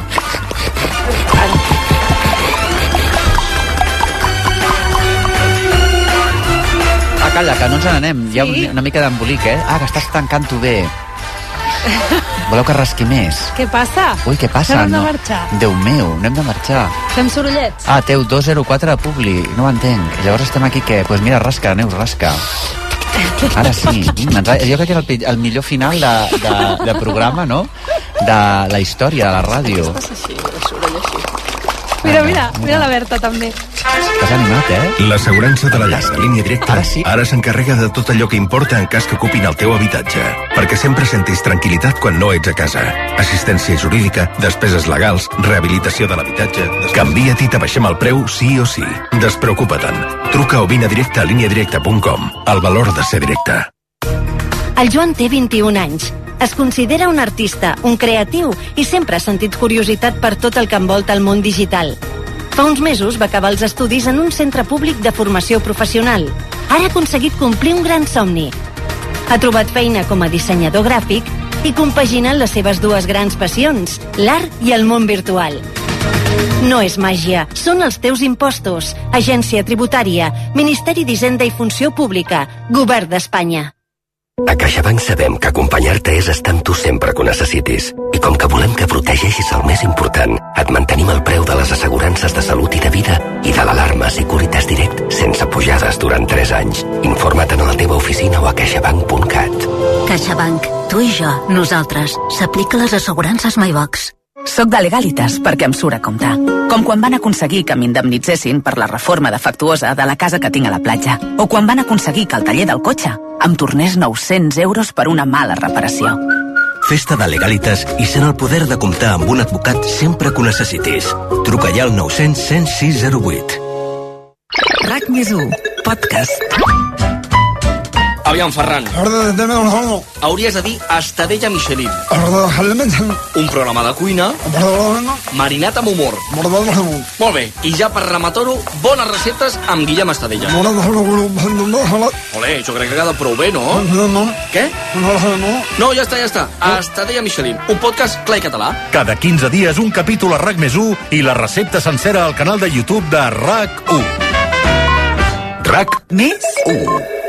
Calla, que no ens n'anem. Hi ha una mica d'embolic, que estàs tancant-ho bé. Voleu que rasqui més? Què passa? Ui, què passa? Que no hem de marxar. Déu meu, no hem de marxar. Fem sorollets. Teu 204 de Publi, no ho entenc. Llavors estem aquí, què? Doncs mira, rasca, Neus, rasca. Ara sí. Jo crec que era el millor final de programa, no? De la història de la ràdio. Mira la Berta, també. T'has animat, L'assegurança de la llar de Línia Directa ara s'encarrega de tot allò que importa en cas que ocupin el teu habitatge, perquè sempre sentis tranquil·litat quan no ets a casa. Assistència jurídica, despeses legals, rehabilitació de l'habitatge... Canvia't i t'abaixem el preu sí o sí. Despreocupa-te'n. Truca o vine directe a lineadirecta.com. El valor de ser directe. El Joan té 21 anys. Es considera un artista, un creatiu, i sempre ha sentit curiositat per tot el que envolta el món digital. Fa uns mesos va acabar els estudis en un centre públic de formació professional. Ara ha aconseguit complir un gran somni. Ha trobat feina com a dissenyador gràfic i compagina les seves dues grans passions, l'art i el món virtual. No és màgia, són els teus impostos. Agència Tributària, Ministeri d'Hisenda i Funció Pública, Govern d'Espanya. A CaixaBank sabem que acompanyar-te és estar amb tu sempre que ho necessitis. I com que volem que protegeixis el més important, et mantenim el preu de les assegurances de salut i de vida i de l'alarma Securitas Direct sense pujades durant 3 anys. Informa't a la teva oficina o a caixabank.cat. CaixaBank. Tu i jo, nosaltres. S'aplica les assegurances MyBox. Soc de Legalitas perquè em surt a compte. Com quan van aconseguir que m'indemnitzessin per la reforma defectuosa de la casa que tinc a la platja. O quan van aconseguir que el taller del cotxe em tornés 900 euros per una mala reparació. Festa de Legalitas i sent el poder de comptar amb un advocat sempre que ho necessitis. Truca ja al 900 106 08. RAC+1, podcast. Aviam, Ferran. Hauries de dir Estadella Michelin. Un programa de cuina marinat amb humor. Molt bé, i ja per rematar-ho, bones receptes amb Guillem Estadella. Olé, jo crec que queda prou bé, no? Què? No, ja està. Estadella Michelin, un podcast clar i català. Cada 15 dies un capítol a RAC+1 i la recepta sencera al canal de YouTube de RAC1. RAC+1.